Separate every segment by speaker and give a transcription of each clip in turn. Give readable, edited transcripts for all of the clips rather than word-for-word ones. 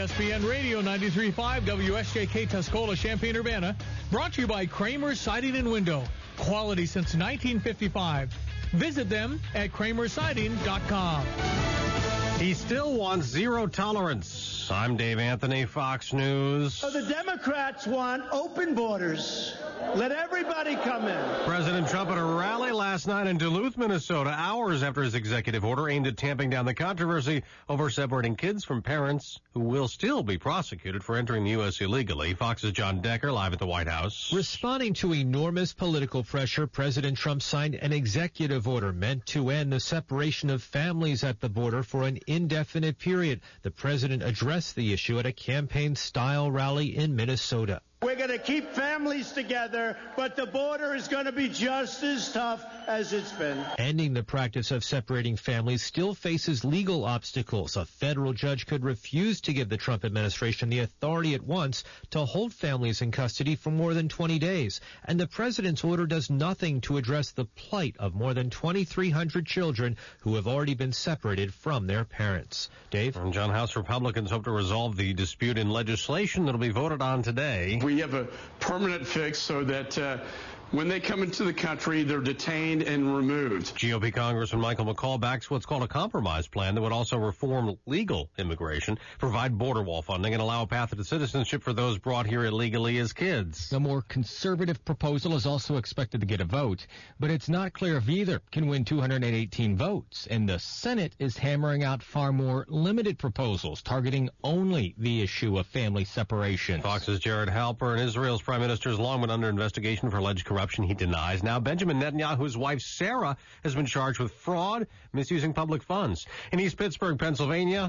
Speaker 1: ESPN Radio 93.5, WSJK Tuscola, Champaign-Urbana. Brought to you by Kramer Siding and Window. Quality since 1955. Visit them at kramersiding.com.
Speaker 2: He still wants zero tolerance. I'm Dave Anthony, Fox News.
Speaker 3: So the Democrats want open borders. Let everybody come in.
Speaker 2: President Trump at a rally last night in Duluth, Minnesota, hours after his executive order aimed at tamping down the controversy over separating kids from parents who will still be prosecuted for entering the U.S. illegally. Fox's John Decker live at the White House.
Speaker 4: Responding to enormous political pressure, President Trump signed an executive order meant to end the separation of families at the border for an indefinite period. The president addressed the issue at a campaign-style rally in Minnesota.
Speaker 3: We're going to keep families together, but the border is going to be just as tough as it's been.
Speaker 4: Ending the practice of separating families still faces legal obstacles. A federal judge could refuse to give the Trump administration the authority it wants to hold families in custody for more than 20 days. And the president's order does nothing to address the plight of more than 2,300 children who have already been separated from their parents. Dave?
Speaker 2: And John, House Republicans hope to resolve the dispute in legislation that will be voted on today.
Speaker 5: We have a permanent fix so that when they come into the country, they're detained and removed.
Speaker 2: GOP Congressman Michael McCaul backs what's called a compromise plan that would also reform legal immigration, provide border wall funding, and allow a path to citizenship for those brought here illegally as kids.
Speaker 6: The more conservative proposal is also expected to get a vote, but it's not clear if either can win 218 votes. And the Senate is hammering out far more limited proposals, targeting only the issue of family separation.
Speaker 2: Fox's Jared Halpern. Israel's prime minister has long been under investigation for alleged corruption. He denies. Now Benjamin Netanyahu's wife Sarah has been charged with fraud, misusing public funds. In East Pittsburgh, Pennsylvania,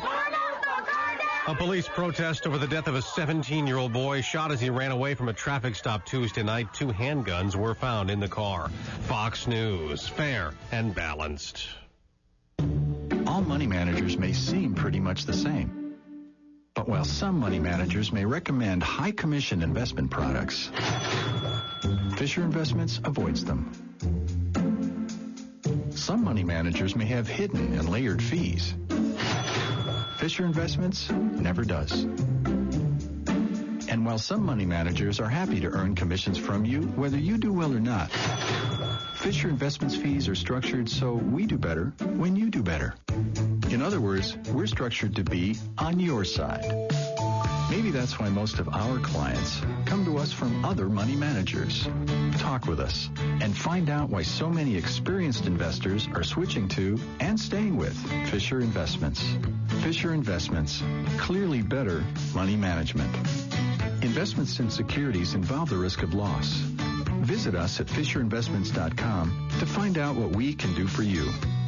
Speaker 2: a police protest over the death of a 17-year-old boy shot as he ran away from a traffic stop Tuesday night. 2 handguns were found in the car. Fox News, fair and balanced.
Speaker 7: All money managers may seem pretty much the same. But while some money managers may recommend high commission investment products, Fisher Investments avoids them. Some money managers may have hidden and layered fees. Fisher Investments never does. And while some money managers are happy to earn commissions from you, whether you do well or not, Fisher Investments fees are structured so we do better when you do better. In other words, we're structured to be on your side. Maybe that's why most of our clients come to us from other money managers. Talk with us and find out why so many experienced investors are switching to and staying with Fisher Investments. Fisher Investments, clearly better money management. Investments in securities involve the risk of loss. Visit us at FisherInvestments.com to find out what we can do for you.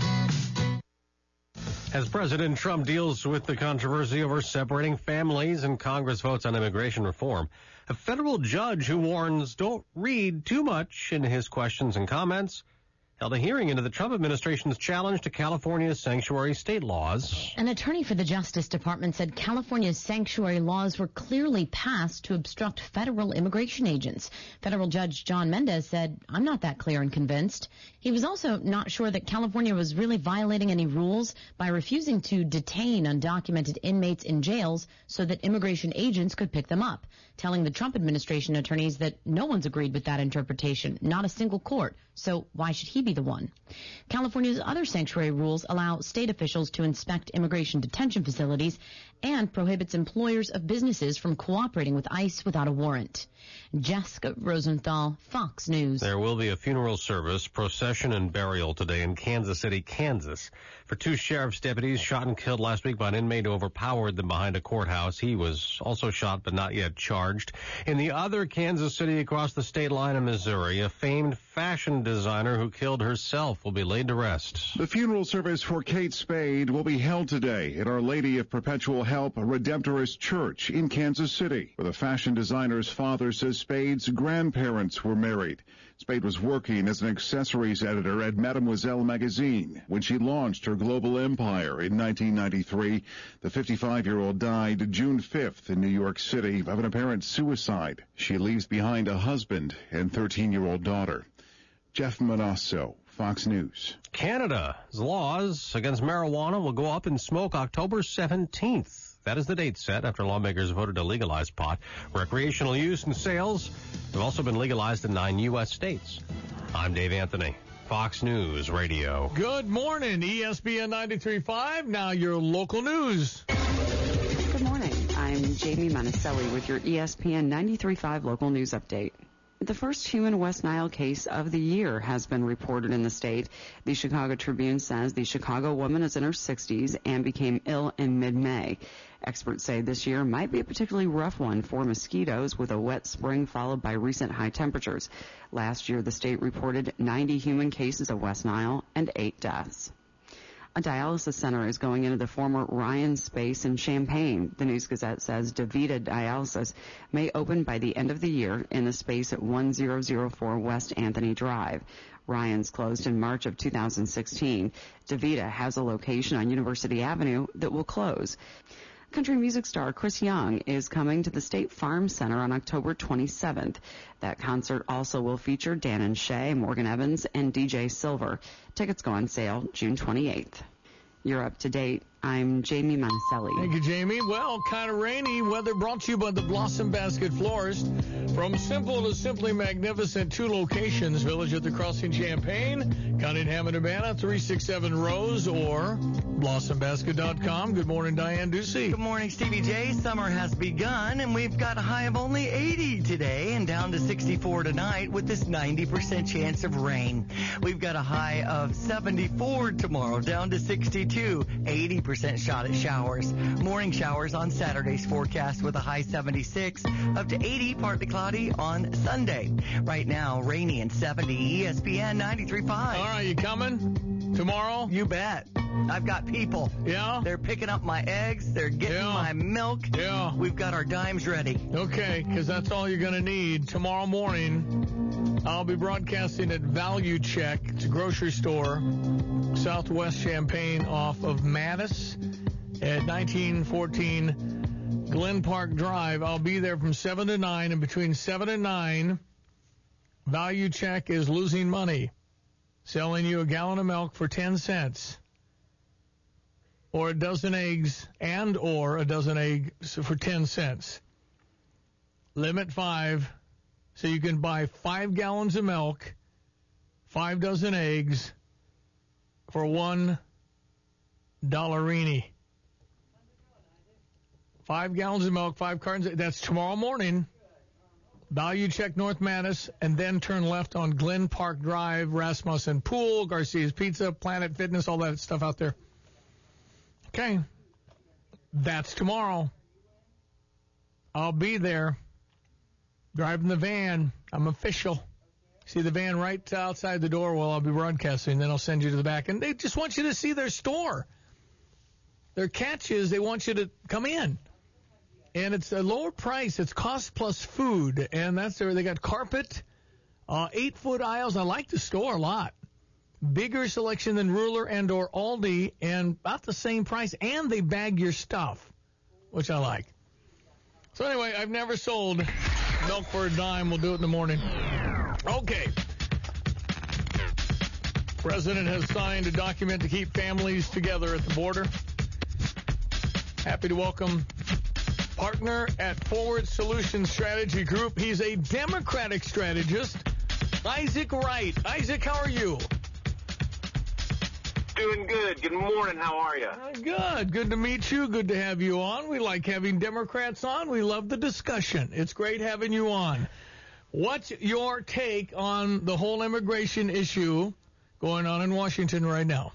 Speaker 2: As President Trump deals with the controversy over separating families and Congress votes on immigration reform, a federal judge who warns don't read too much into his questions and comments held a hearing into the Trump administration's challenge to California's sanctuary state laws.
Speaker 8: An attorney for the Justice Department said California's sanctuary laws were clearly passed to obstruct federal immigration agents. Federal Judge John Mendez said, "I'm not that clear and convinced." He was also not sure that California was really violating any rules by refusing to detain undocumented inmates in jails so that immigration agents could pick them up, telling the Trump administration attorneys that no one's agreed with that interpretation, not a single court. So why should he be the one? California's other sanctuary rules allow state officials to inspect immigration detention facilities and prohibits employers of businesses from cooperating with ICE without a warrant. Jessica Rosenthal, Fox News.
Speaker 2: There will be a funeral service, procession, and burial today in Kansas City, Kansas, for 2 sheriff's deputies shot and killed last week by an inmate who overpowered them behind a courthouse. He was also shot but not yet charged. In the other Kansas City across the state line of Missouri, a famed fashion designer who killed herself will be laid to rest.
Speaker 9: The funeral service for Kate Spade will be held today at Our Lady of Perpetual Help Redemptorist Church in Kansas City, where the fashion designer's father says Spade's grandparents were married. Spade was working as an accessories editor at Mademoiselle magazine when she launched her global empire in 1993. The 55-year-old died June 5th in New York City of an apparent suicide. She leaves behind a husband and 13-year-old daughter. Jeff Manasso, Fox News.
Speaker 2: Canada's laws against marijuana will go up in smoke October 17th. That is the date set after lawmakers voted to legalize pot. Recreational use and sales have also been legalized in 9 U.S. states. I'm Dave Anthony, Fox News Radio.
Speaker 1: Good morning, ESPN 93.5. Now your local news.
Speaker 10: Good morning. I'm Jamie Monticelli with your ESPN 93.5 local news update. The first human West Nile case of the year has been reported in the state. The Chicago Tribune says the Chicago woman is in her 60s and became ill in mid-May. Experts say this year might be a particularly rough one for mosquitoes, with a wet spring followed by recent high temperatures. Last year, the state reported 90 human cases of West Nile and 8 deaths. A dialysis center is going into the former Ryan space in Champaign. The News Gazette says DaVita Dialysis may open by the end of the year in the space at 1004 West Anthony Drive. Ryan's closed in March of 2016. DaVita has a location on University Avenue that will close. Country music star Chris Young is coming to the State Farm Center on October 27th. That concert also will feature Dan and Shay, Morgan Evans, and DJ Silver. Tickets go on sale June 28th. You're up to date. I'm Jamie Monticelli.
Speaker 1: Thank you, Jamie. Well, kind of rainy weather brought to you by the Blossom Basket Florist. From simple to simply magnificent, 2 locations, Village at the Crossing, Champaign, Cunningham and Urbana, 367 Rose, or blossombasket.com. Good morning, Diane Ducey.
Speaker 11: Good morning, Stevie J. Summer has begun, and we've got a high of only 80 today and down to 64 tonight with this 90% chance of rain. We've got a high of 74 tomorrow, down to 62, 80% shot at showers. Morning showers on Saturday's forecast with a high 76, up to 80, partly cloudy on Sunday. Right now, rainy and 70, ESPN 93.5.
Speaker 1: All right, you coming tomorrow?
Speaker 11: You bet. I've got people.
Speaker 1: Yeah?
Speaker 11: They're picking up my eggs. They're getting my milk.
Speaker 1: Yeah.
Speaker 11: We've got our dimes ready.
Speaker 1: Okay, because that's all you're going to need. Tomorrow morning, I'll be broadcasting at Value Check. It's a grocery store, Southwest Champaign off of Mattis at 1914 Glen Park Drive. I'll be there from 7 to 9, and between 7 and 9, Value Check is losing money, selling you a gallon of milk for 10 cents. Or a dozen eggs or a dozen eggs for 10 cents. Limit 5, so you can buy 5 gallons of milk, 5 dozen eggs for $1. 5 gallons of milk, 5 cartons. That's tomorrow morning. Value Check North Mattis, and then turn left on Glen Park Drive, Rasmussen Pool, Garcia's Pizza, Planet Fitness, all that stuff out there. Okay, that's tomorrow. I'll be there, driving the van. I'm official. See the van right outside the door while I'll be broadcasting, then I'll send you to the back. And they just want you to see their store. Their catch is they want you to come in. And it's a lower price. It's cost plus food. And that's there. They got carpet, 8-foot aisles. I like the store a lot. Bigger selection than Ruler and or Aldi, and about the same price, and they bag your stuff, which I like. So anyway, I've never sold milk for a dime. We'll do it in the morning. Okay. President has signed a document to keep families together at the border. Happy to welcome partner at Forward Solutions Strategy Group. He's a Democratic strategist, Isaac Wright. Isaac, how are you?
Speaker 12: Doing good. Good morning. How are you?
Speaker 1: Good. Good to meet you. Good to have you on. We like having Democrats on. We love the discussion. It's great having you on. What's your take on the whole immigration issue going on in Washington right now?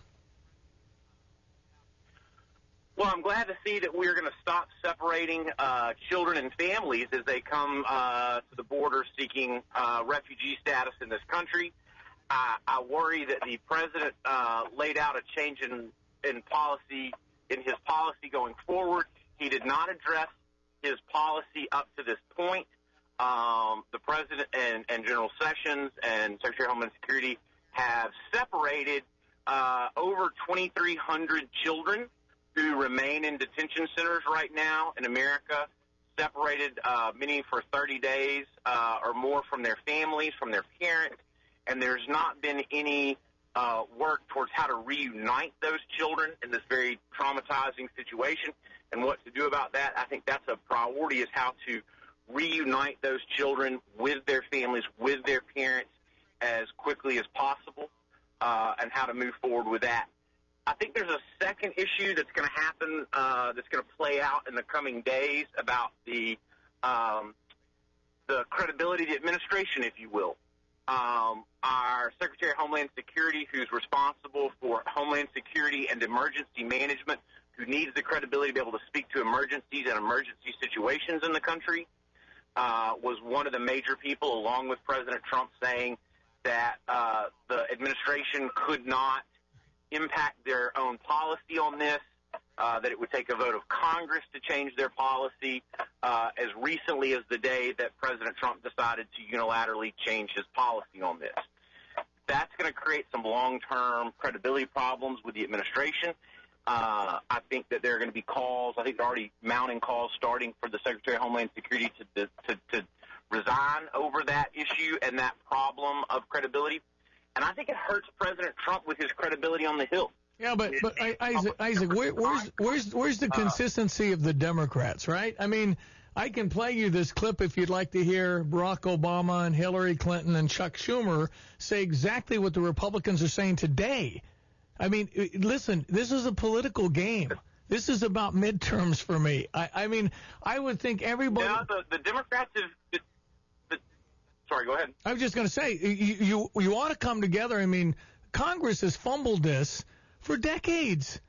Speaker 12: Well, I'm glad to see that we're going to stop separating children and families as they come to the border seeking refugee status in this country. I worry that the president laid out a change in policy, in his policy going forward. He did not address his policy up to this point. The president and General Sessions and Secretary of Homeland Security have separated over 2,300 children who remain in detention centers right now in America, separated many for 30 days or more from their families, from their parents. And there's not been any work towards how to reunite those children in this very traumatizing situation. and what to do about that. I think that's a priority, is how to reunite those children with their families, with their parents as quickly as possible, and how to move forward with that. I think there's a second issue that's going to happen, that's going to play out in the coming days about the credibility of the administration, if you will. Our Secretary of Homeland Security, who's responsible for Homeland Security and emergency management, who needs the credibility to be able to speak to emergencies and emergency situations in the country, was one of the major people, along with President Trump, saying that the administration could not impact their own policy on this, that it would take a vote of Congress to change their policy, as recently as the day that President Trump decided to unilaterally change his policy on this. That's going to create some long-term credibility problems with the administration. I think that there are going to be calls. I think they're already mounting calls starting for the Secretary of Homeland Security to resign over that issue and that problem of credibility. And I think it hurts President Trump with his credibility on the Hill.
Speaker 1: Yeah, but Isaac, where's the consistency of the Democrats, right? I mean, I can play you this clip if you'd like to hear Barack Obama and Hillary Clinton and Chuck Schumer say exactly what the Republicans are saying today. I mean, listen, this is a political game. This is about midterms for me. I mean, I would think everybody.
Speaker 12: Now, the Democrats have. Sorry, go ahead.
Speaker 1: I was just going to say, you ought to come together. I mean, Congress has fumbled this for decades.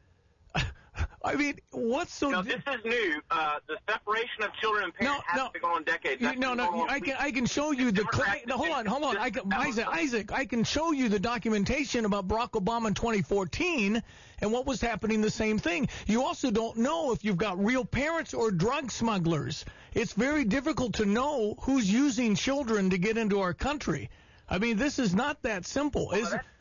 Speaker 1: I mean, what's so...
Speaker 12: No, this is new. The separation of children and parents has been going on decades.
Speaker 1: I can show you the... hold on. Isaac, I can show you the documentation about Barack Obama in 2014 and what was happening, the same thing. You also don't know if you've got real parents or drug smugglers. It's very difficult to know who's using children to get into our country. I mean, this is not that simple, is it?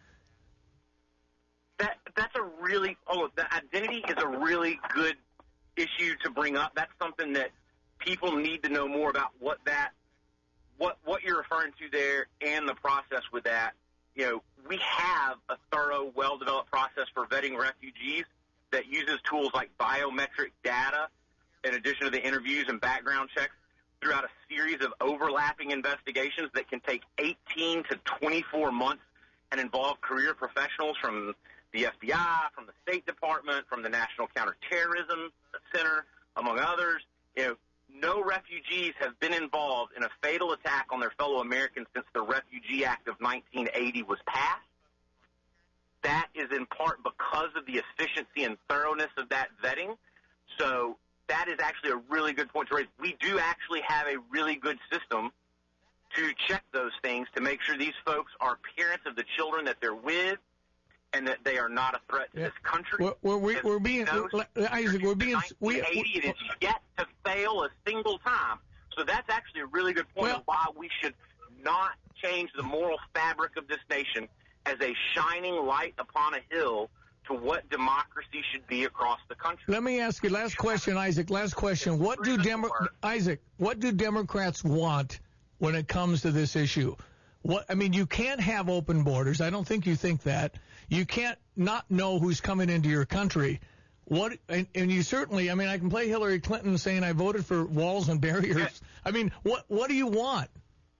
Speaker 12: That's a really the identity is a really good issue to bring up. That's something that people need to know more about, what you're referring to there and the process with that. You know, we have a thorough, well-developed process for vetting refugees that uses tools like biometric data in addition to the interviews and background checks throughout a series of overlapping investigations that can take 18 to 24 months and involve career professionals from the FBI, from the State Department, from the National Counterterrorism Center, among others. You know, no refugees have been involved in a fatal attack on their fellow Americans since the Refugee Act of 1980 was passed. That is in part because of the efficiency and thoroughness of that vetting. So that is actually a really good point to raise. We do actually have a really good system to check those things, to make sure these folks are parents of the children that they're with, and that they are not a threat to this country. It is yet to fail a single time. So that's actually a really good point of why we should not change the moral fabric of this nation as a shining light upon a hill to what democracy should be across the country.
Speaker 1: Let me ask you, last question, Isaac. Last question. What do Democrats want when it comes to this issue? You can't have open borders. I don't think you think that. You can't not know who's coming into your country. And you certainly, I can play Hillary Clinton saying I voted for walls and barriers. Yes. What do you want?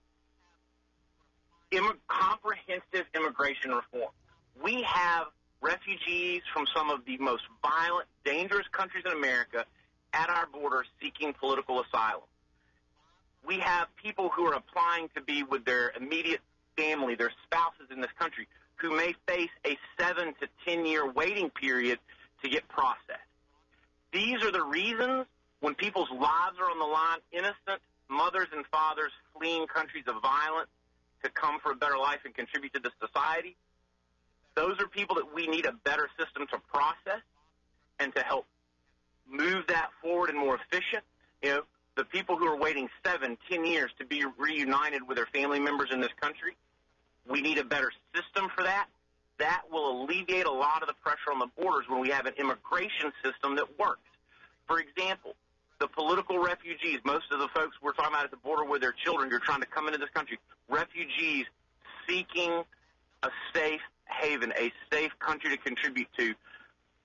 Speaker 12: Comprehensive immigration reform. We have refugees from some of the most violent, dangerous countries in America at our border seeking political asylum. We have people who are applying to be with their immediate family, their spouses in this country, who may face a 7 to 10 year waiting period to get processed. These are the reasons when people's lives are on the line, innocent mothers and fathers fleeing countries of violence to come for a better life and contribute to the society. Those are people that we need a better system to process and to help move that forward and more efficient. You know, the people who are waiting 7, 10 years to be reunited with their family members in this country, we need a better system for that. That will alleviate a lot of the pressure on the borders when we have an immigration system that works. For example, the political refugees, most of the folks we're talking about at the border with their children, you're trying to come into this country, refugees seeking a safe haven, a safe country to contribute to.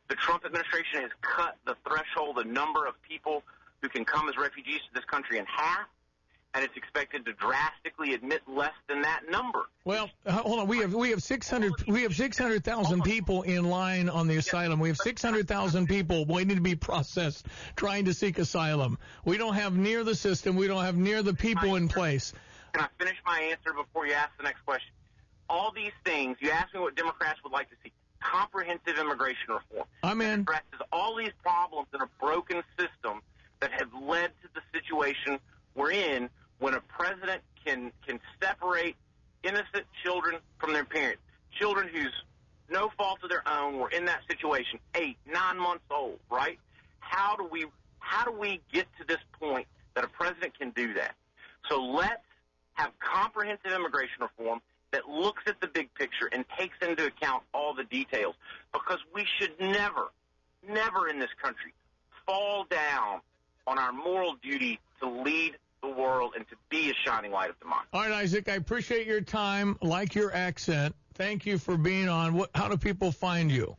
Speaker 12: The Trump administration has cut the threshold, the number of people who can come as refugees to this country in half, and it's expected to drastically admit less than that number.
Speaker 1: Well, hold on. We have 600,000 people in line on the asylum. We have 600,000 people waiting to be processed, trying to seek asylum. We don't have near the system. We don't have near the people in place.
Speaker 12: Can I finish my answer before you ask the next question? All these things, you asked me what Democrats would like to see. Comprehensive immigration reform.
Speaker 1: I'm in.
Speaker 12: Addresses all these problems in a broken system that have led to the situation we're in when a president can separate innocent children from their parents. Children whose no fault of their own were in that situation, 8, 9 months old, right? How do we get to this point that a president can do that? So let's have comprehensive immigration reform that looks at the big picture and takes into account all the details, because we should never in this country fall down on our moral duty to lead the world and to be a shining light of democracy.
Speaker 1: All right, Isaac, I appreciate your time. Like your accent. Thank you for being on. How do people find you?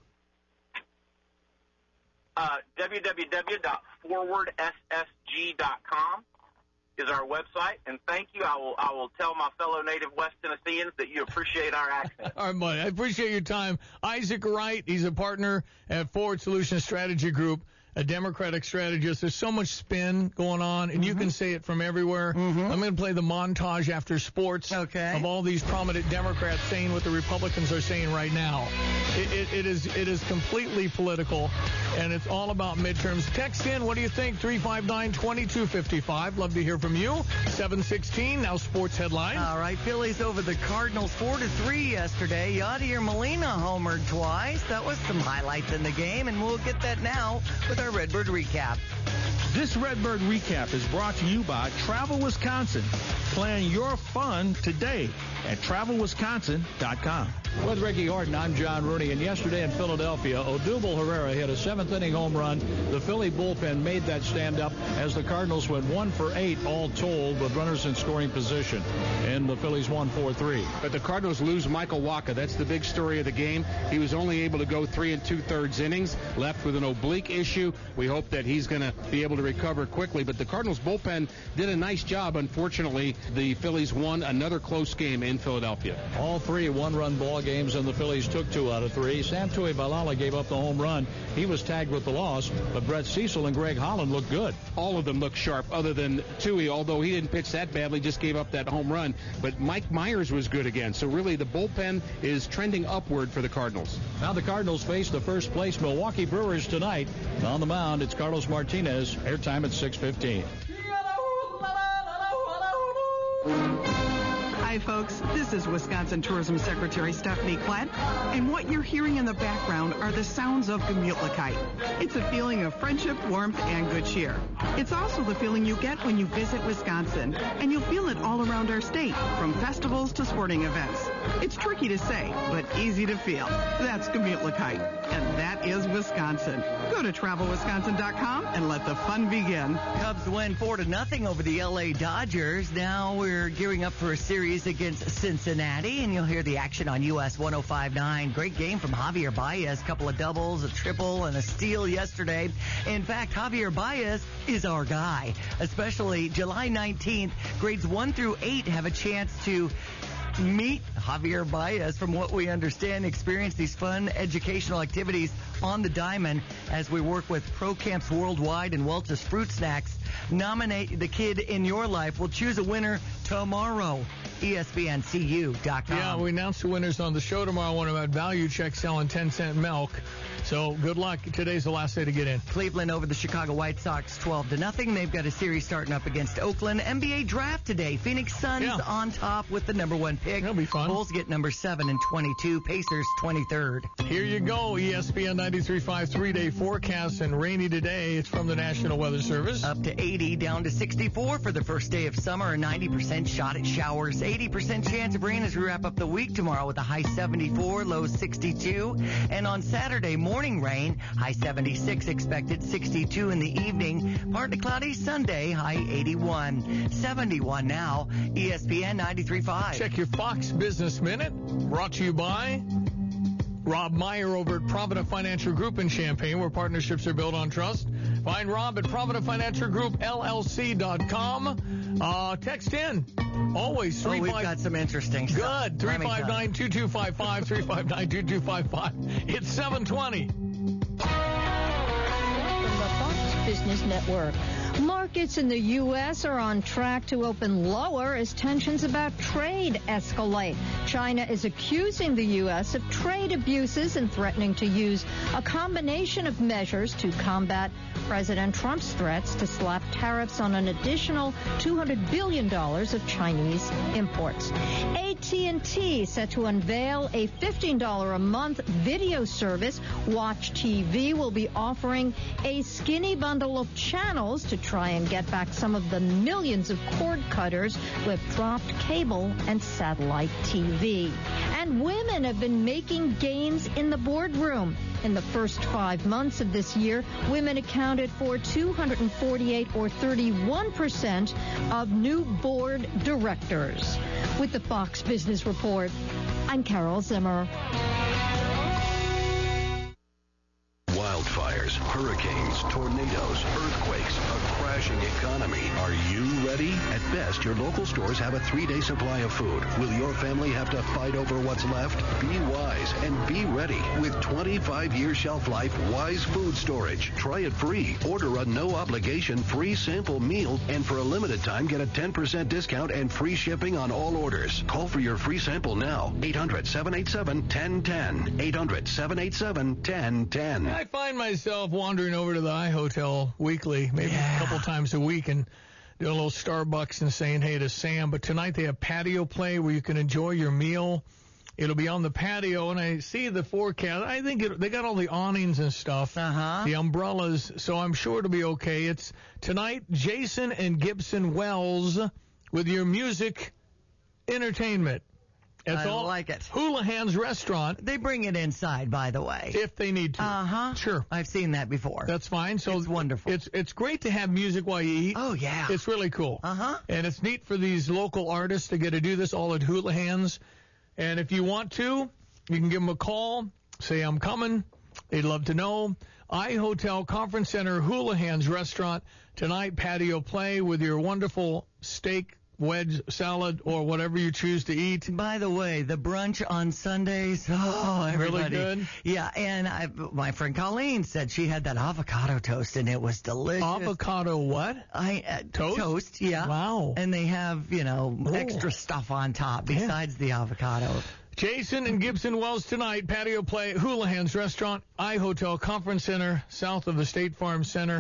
Speaker 12: www.forwardssg.com is our website, and thank you. I will tell my fellow native West Tennesseans that you appreciate our accent.
Speaker 1: All right, buddy. I appreciate your time. Isaac Wright, he's a partner at Forward Solutions Strategy Group, a Democratic strategist. There's so much spin going on, and you can say it from everywhere. I'm going to play the montage after sports of all these prominent Democrats saying what the Republicans are saying right now. It is completely political, and it's all about midterms. Text in. What do you think? 359-2255. Love to hear from you. 716. Now sports headlines.
Speaker 11: All right, Phillies over the Cardinals 4-3 yesterday. Yadier Molina homered twice. That was some highlights in the game, and we'll get that now with our Redbird Recap.
Speaker 13: This Redbird Recap is brought to you by Travel Wisconsin. Plan your fun today at TravelWisconsin.com.
Speaker 14: With Ricky Horton, I'm John Rooney, and yesterday in Philadelphia, Odubel Herrera hit a 7th-inning home run. The Philly bullpen made that stand up as the Cardinals went 1 for 8 all told with runners in scoring position, and the Phillies won 4-3.
Speaker 15: But the Cardinals lose Michael Wacha. That's the big story of the game. He was only able to go 3 2/3 innings, left with an oblique issue. We hope that he's going to be able to recover quickly, but the Cardinals bullpen did a nice job. Unfortunately, the Phillies won another close game in Philadelphia.
Speaker 14: All 3 one-run ball games, and the Phillies took 2 out of 3. Santuy Balala gave up the home run. He was tagged with the loss, but Brett Cecil and Greg Holland looked good.
Speaker 15: All of them looked sharp, other than Tui, although he didn't pitch that badly, just gave up that home run. But Mike Myers was good again. So really, the bullpen is trending upward for the Cardinals.
Speaker 14: Now the Cardinals face the first-place Milwaukee Brewers tonight. On the mound, it's Carlos Martinez. Airtime at 6:15.
Speaker 16: Hi, folks. This is Wisconsin Tourism Secretary Stephanie Klett, and what you're hearing in the background are the sounds of Gemütlichkeit. It's a feeling of friendship, warmth, and good cheer. It's also the feeling you get when you visit Wisconsin, and you'll feel it all around our state, from festivals to sporting events. It's tricky to say, but easy to feel. That's Gemütlichkeit, and that is Wisconsin. Go to TravelWisconsin.com and let the fun begin.
Speaker 11: Cubs win 4-0 over the LA Dodgers. Now we're gearing up for a series against Cincinnati, and you'll hear the action on US 105.9. Great game from Javier Baez. Couple of doubles, a triple, and a steal yesterday. In fact, Javier Baez is our guy, especially July 19th. Grades 1 through 8 have a chance to meet Javier Baez. From what we understand, experience these fun educational activities on the diamond as we work with Pro Camps Worldwide and Welch's Fruit Snacks. Nominate the kid in your life. We'll choose a winner tomorrow. ESPNCU.com.
Speaker 1: Yeah, we announced the winners on the show tomorrow. One about Value Check selling 10-cent milk. So good luck. Today's the last day to get in.
Speaker 11: Cleveland over the Chicago White Sox 12-0. They've got a series starting up against Oakland. NBA draft today. Phoenix Suns on top with the number 1 pick.
Speaker 1: That'll be fun.
Speaker 11: Bulls get number 7 and 22. Pacers 23rd.
Speaker 1: Here you go. ESPN 93.5 3-day forecast, and rainy today. It's from the National Weather Service.
Speaker 11: Up to 80, down to 64 for the first day of summer. A 90% shot at showers. 80% chance of rain as we wrap up the week tomorrow with a high 74, low 62. And on Saturday, morning rain, high 76 expected, 62 in the evening. Partly cloudy Sunday, high 81. 71 now. ESPN 93.5.
Speaker 1: Check your Fox Business Minute, brought to you by Rob Meyer over at Provident Financial Group in Champaign, where partnerships are built on trust. Find Rob at Provident Financial Group, LLC.com. Text in. Always.
Speaker 11: We've got some interesting stuff.
Speaker 1: Good. 359-2255, 359-2255. It's 720.
Speaker 17: From the Fox Business Network. Markets in the U.S. are on track to open lower as tensions about trade escalate. China is accusing the U.S. of trade abuses and threatening to use a combination of measures to combat President Trump's threats to slap tariffs on an additional $200 billion of Chinese imports. AT&T set to unveil a $15 a month video service. Watch TV will be offering a skinny bundle of channels to try and get back some of the millions of cord cutters who have dropped cable and satellite TV. And women have been making gains in the boardroom. In the first 5 months of this year, women accounted for 248 or 31% of new board directors. With the Fox Business Report, I'm Carol Zimmer.
Speaker 18: Wildfires, hurricanes, tornadoes, earthquakes, a crashing economy. Are you ready? At best, your local stores have a 3-day supply of food. Will your family have to fight over what's left? Be wise and be ready with 25-year shelf life Wise Food Storage. Try it free. Order a no-obligation free sample meal, and for a limited time, get a 10% discount and free shipping on all orders. Call for your free sample now. 800-787-1010. 800-787-1010.
Speaker 1: I find myself wandering over to the iHotel weekly, maybe a couple times a week, and doing a little Starbucks and saying hey to Sam. But tonight they have patio play where you can enjoy your meal. It'll be on the patio, and I see the forecast. I think they got all the awnings and stuff, the umbrellas, so I'm sure it'll be okay. It's tonight, Jason and Gibson Wells with your music entertainment.
Speaker 11: I like it.
Speaker 1: Houlihan's Restaurant.
Speaker 11: They bring it inside, by the way.
Speaker 1: If they need to. Sure.
Speaker 11: I've seen that before.
Speaker 1: That's fine. So
Speaker 11: it's wonderful.
Speaker 1: It's great to have music while you eat.
Speaker 11: Oh, yeah.
Speaker 1: It's really cool. And it's neat for these local artists to get to do this all at Houlihan's. And if you want to, you can give them a call. Say, I'm coming. They'd love to know. iHotel Conference Center, Houlihan's Restaurant. Tonight, patio play with your wonderful steak, wedge salad, or whatever you choose to eat.
Speaker 11: By the way, the brunch on Sundays, everybody.
Speaker 1: Really good?
Speaker 11: Yeah, and my friend Colleen said she had that avocado toast, and it was delicious.
Speaker 1: Avocado what?
Speaker 11: Toast? Toast, yeah.
Speaker 1: Wow.
Speaker 11: And they have, extra stuff on top besides the avocado.
Speaker 1: Jason and Gibson Wells tonight, patio play, Houlihan's Restaurant, iHotel Conference Center, south of the State Farm Center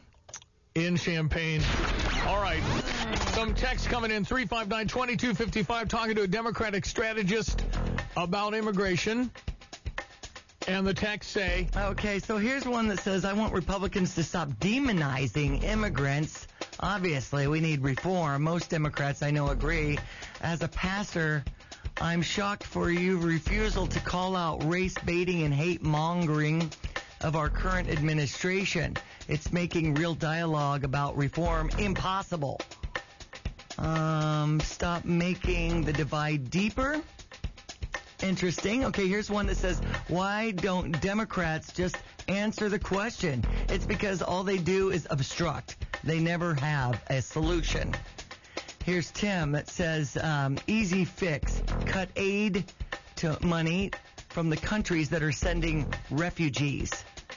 Speaker 1: in Champaign. All right. Some text coming in, 359-2255, talking to a Democratic strategist about immigration. And the text say...
Speaker 11: Okay, so here's one that says, I want Republicans to stop demonizing immigrants. Obviously, we need reform. Most Democrats I know agree. As a pastor, I'm shocked for your refusal to call out race baiting and hate mongering of our current administration. It's making real dialogue about reform impossible. Stop making the divide deeper. Interesting. Okay, here's one that says, why don't Democrats just answer the question? It's because all they do is obstruct. They never have a solution. Here's Tim that says, easy fix. Cut aid to money from the countries that are sending refugees.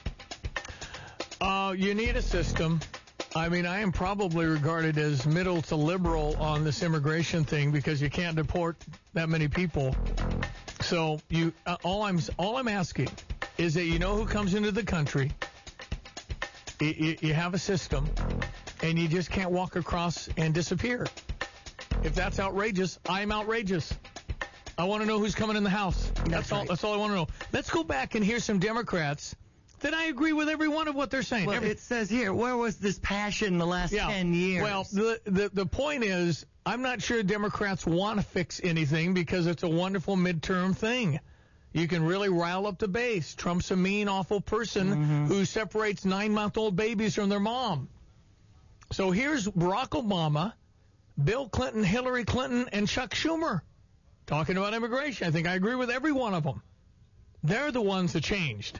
Speaker 1: You need a system. I mean, I am probably regarded as middle to liberal on this immigration thing because you can't deport that many people. So all I'm asking is that you know who comes into the country. You have a system, and you just can't walk across and disappear. If that's outrageous, I'm outrageous. I want to know who's coming in the house. That's all I want to know. Let's go back and hear some Democrats that I agree with every one of what they're saying.
Speaker 11: Well, it says here, where was this passion the last 10 years?
Speaker 1: Well, the point is, I'm not sure Democrats want to fix anything because it's a wonderful midterm thing. You can really rile up the base. Trump's a mean, awful person who separates 9-month-old babies from their mom. So here's Barack Obama, Bill Clinton, Hillary Clinton, and Chuck Schumer talking about immigration. I think I agree with every one of them. They're the ones that changed.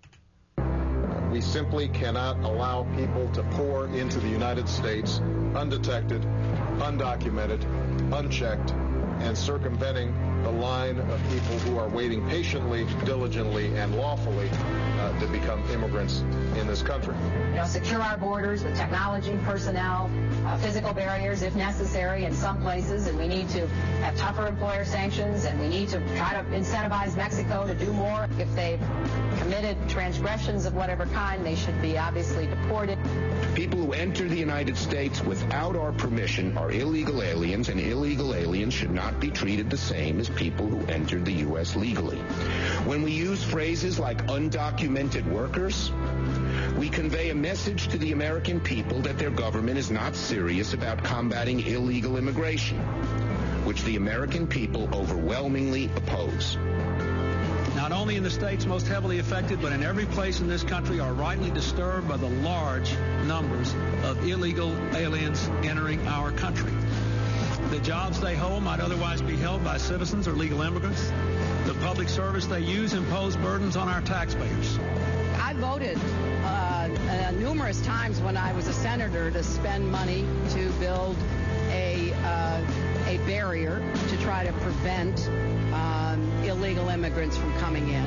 Speaker 19: We simply cannot allow people to pour into the United States undetected, undocumented, unchecked, and circumventing the line of people who are waiting patiently, diligently, and lawfully to become immigrants in this country.
Speaker 20: Secure our borders with technology, personnel, physical barriers if necessary in some places, and we need to have tougher employer sanctions, and we need to try to incentivize Mexico to do more. If they've committed transgressions of whatever kind, they should be obviously deported.
Speaker 21: People who enter the United States without our permission are illegal aliens, and illegal aliens should not be treated the same as people who entered the U.S. legally. When we use phrases like undocumented workers, we convey a message to the American people that their government is not serious about combating illegal immigration, which the American people overwhelmingly oppose.
Speaker 22: Not only in the states most heavily affected, but in every place in this country are rightly disturbed by the large numbers of illegal aliens entering our country. The jobs they hold might otherwise be held by citizens or legal immigrants. The public service they use impose burdens on our taxpayers.
Speaker 23: I voted numerous times when I was a senator to spend money to build a barrier to try to prevent illegal immigrants from coming in.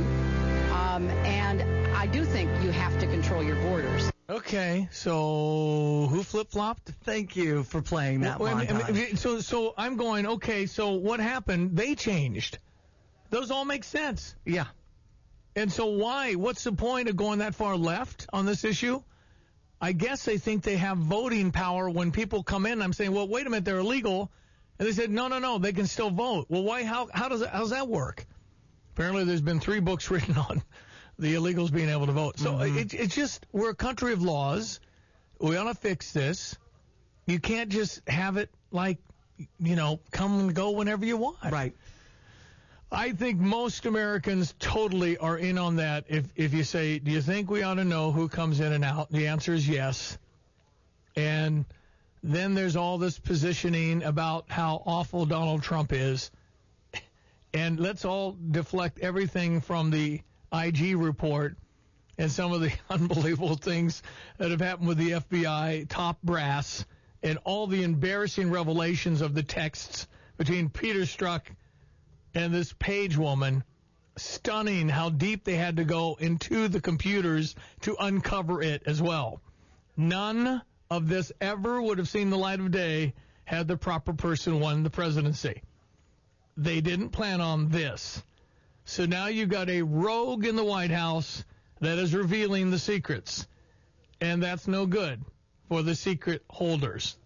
Speaker 23: And I do think you have to control your borders.
Speaker 1: Okay, so who flip-flopped?
Speaker 11: Thank you for playing that montage.
Speaker 1: So I'm going, okay, so what happened? They changed. Those all make sense.
Speaker 11: Yeah.
Speaker 1: And so why? What's the point of going that far left on this issue? I guess they think they have voting power when people come in. I'm saying, well, wait a minute, they're illegal. And they said, no, they can still vote. Well, why? How does that work? Apparently there's been 3 books written on the illegals being able to vote. So it's just, we're a country of laws. We ought to fix this. You can't just have it like, come and go whenever you want.
Speaker 11: Right.
Speaker 1: I think most Americans totally are in on that. If you say, do you think we ought to know who comes in and out? The answer is yes. And then there's all this positioning about how awful Donald Trump is. And let's all deflect everything from the IG report and some of the unbelievable things that have happened with the FBI top brass and all the embarrassing revelations of the texts between Peter Strzok and this Page woman. Stunning how deep they had to go into the computers to uncover it as well. None of this ever would have seen the light of day had the proper person won the presidency. They didn't plan on this. So now you've got a rogue in the White House that is revealing the secrets. And that's no good for the secret holders.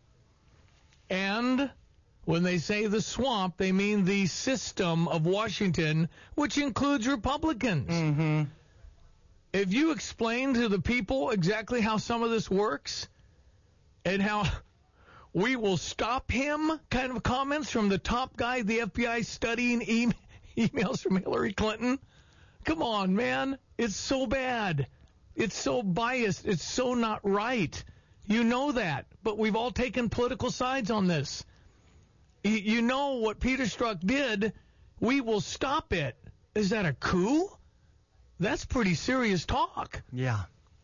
Speaker 1: And when they say the swamp, they mean the system of Washington, which includes Republicans.
Speaker 11: Mm-hmm.
Speaker 1: If you explain to the people exactly how some of this works and how we will stop him kind of comments from the top guy, the FBI studying emails from Hillary Clinton. Come on, man. It's so bad. It's so biased. It's so not right. You know that. But we've all taken political sides on this. You know what Peter Strzok did. We will stop it. Is that a coup? That's pretty serious talk.
Speaker 11: Yeah.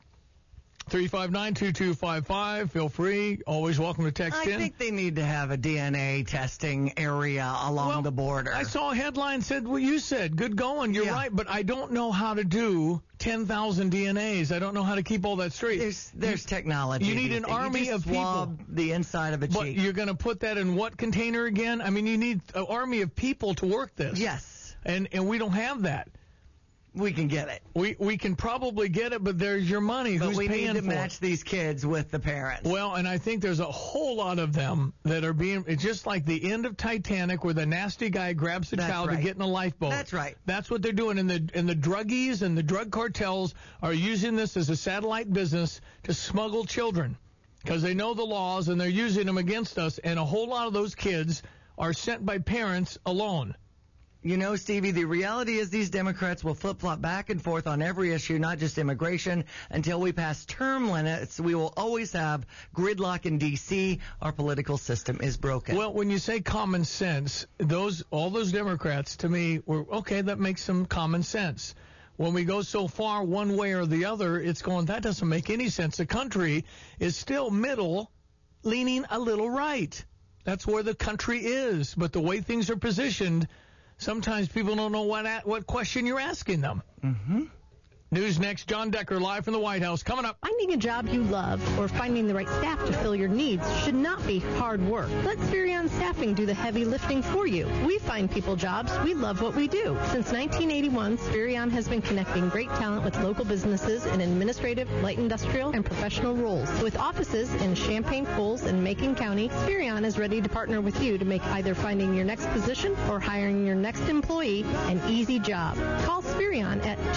Speaker 1: 359-2255. Feel free. Always welcome to text in.
Speaker 11: I think they need to have a DNA testing area along the border.
Speaker 1: I saw a headline said what you said. Good going. You're right. But I don't know how to do 10,000 DNAs. I don't know how to keep all that straight.
Speaker 11: There's technology.
Speaker 1: You need an army of people.
Speaker 11: The inside of a cheek.
Speaker 1: But you're going to put that in what container again? I mean, you need an army of people to work this.
Speaker 11: Yes.
Speaker 1: And we don't have that.
Speaker 11: We can get it.
Speaker 1: We can probably get it, but there's your money.
Speaker 11: But
Speaker 1: who's
Speaker 11: we
Speaker 1: paying
Speaker 11: need to
Speaker 1: for
Speaker 11: match these kids with the parents.
Speaker 1: Well, and I think there's a whole lot of them that are being. It's just like the end of Titanic, where the nasty guy grabs the child to get in a lifeboat.
Speaker 11: That's right.
Speaker 1: That's what they're doing, and the druggies and the drug cartels are using this as a satellite business to smuggle children because they know the laws and they're using them against us. And a whole lot of those kids are sent by parents alone.
Speaker 11: You know, Stevie, the reality is these Democrats will flip-flop back and forth on every issue, not just immigration. Until we pass term limits, we will always have gridlock in D.C. Our political system is broken.
Speaker 1: Well, when you say common sense, all those Democrats, to me, were, okay, that makes some common sense. when we go so far one way or the other, it's going, that doesn't make any sense. The country is still middle, leaning a little right. That's where the country is. But the way things are positioned, sometimes people don't know what question you're asking them.
Speaker 3: Mm-hmm.
Speaker 1: News next. John Decker live from the White House. Coming up.
Speaker 3: Finding a job you love or finding the right staff to fill your needs should not be hard work. Let Spherion Staffing do the heavy lifting for you. We find people jobs. We love what we do. Since 1981, Spherion has been connecting great talent with local businesses in administrative, light industrial, and professional roles. With offices in Champaign Falls and Macon County, Spherion is ready to partner with you to make either finding your next position or hiring your next employee an easy job. Call Spherion at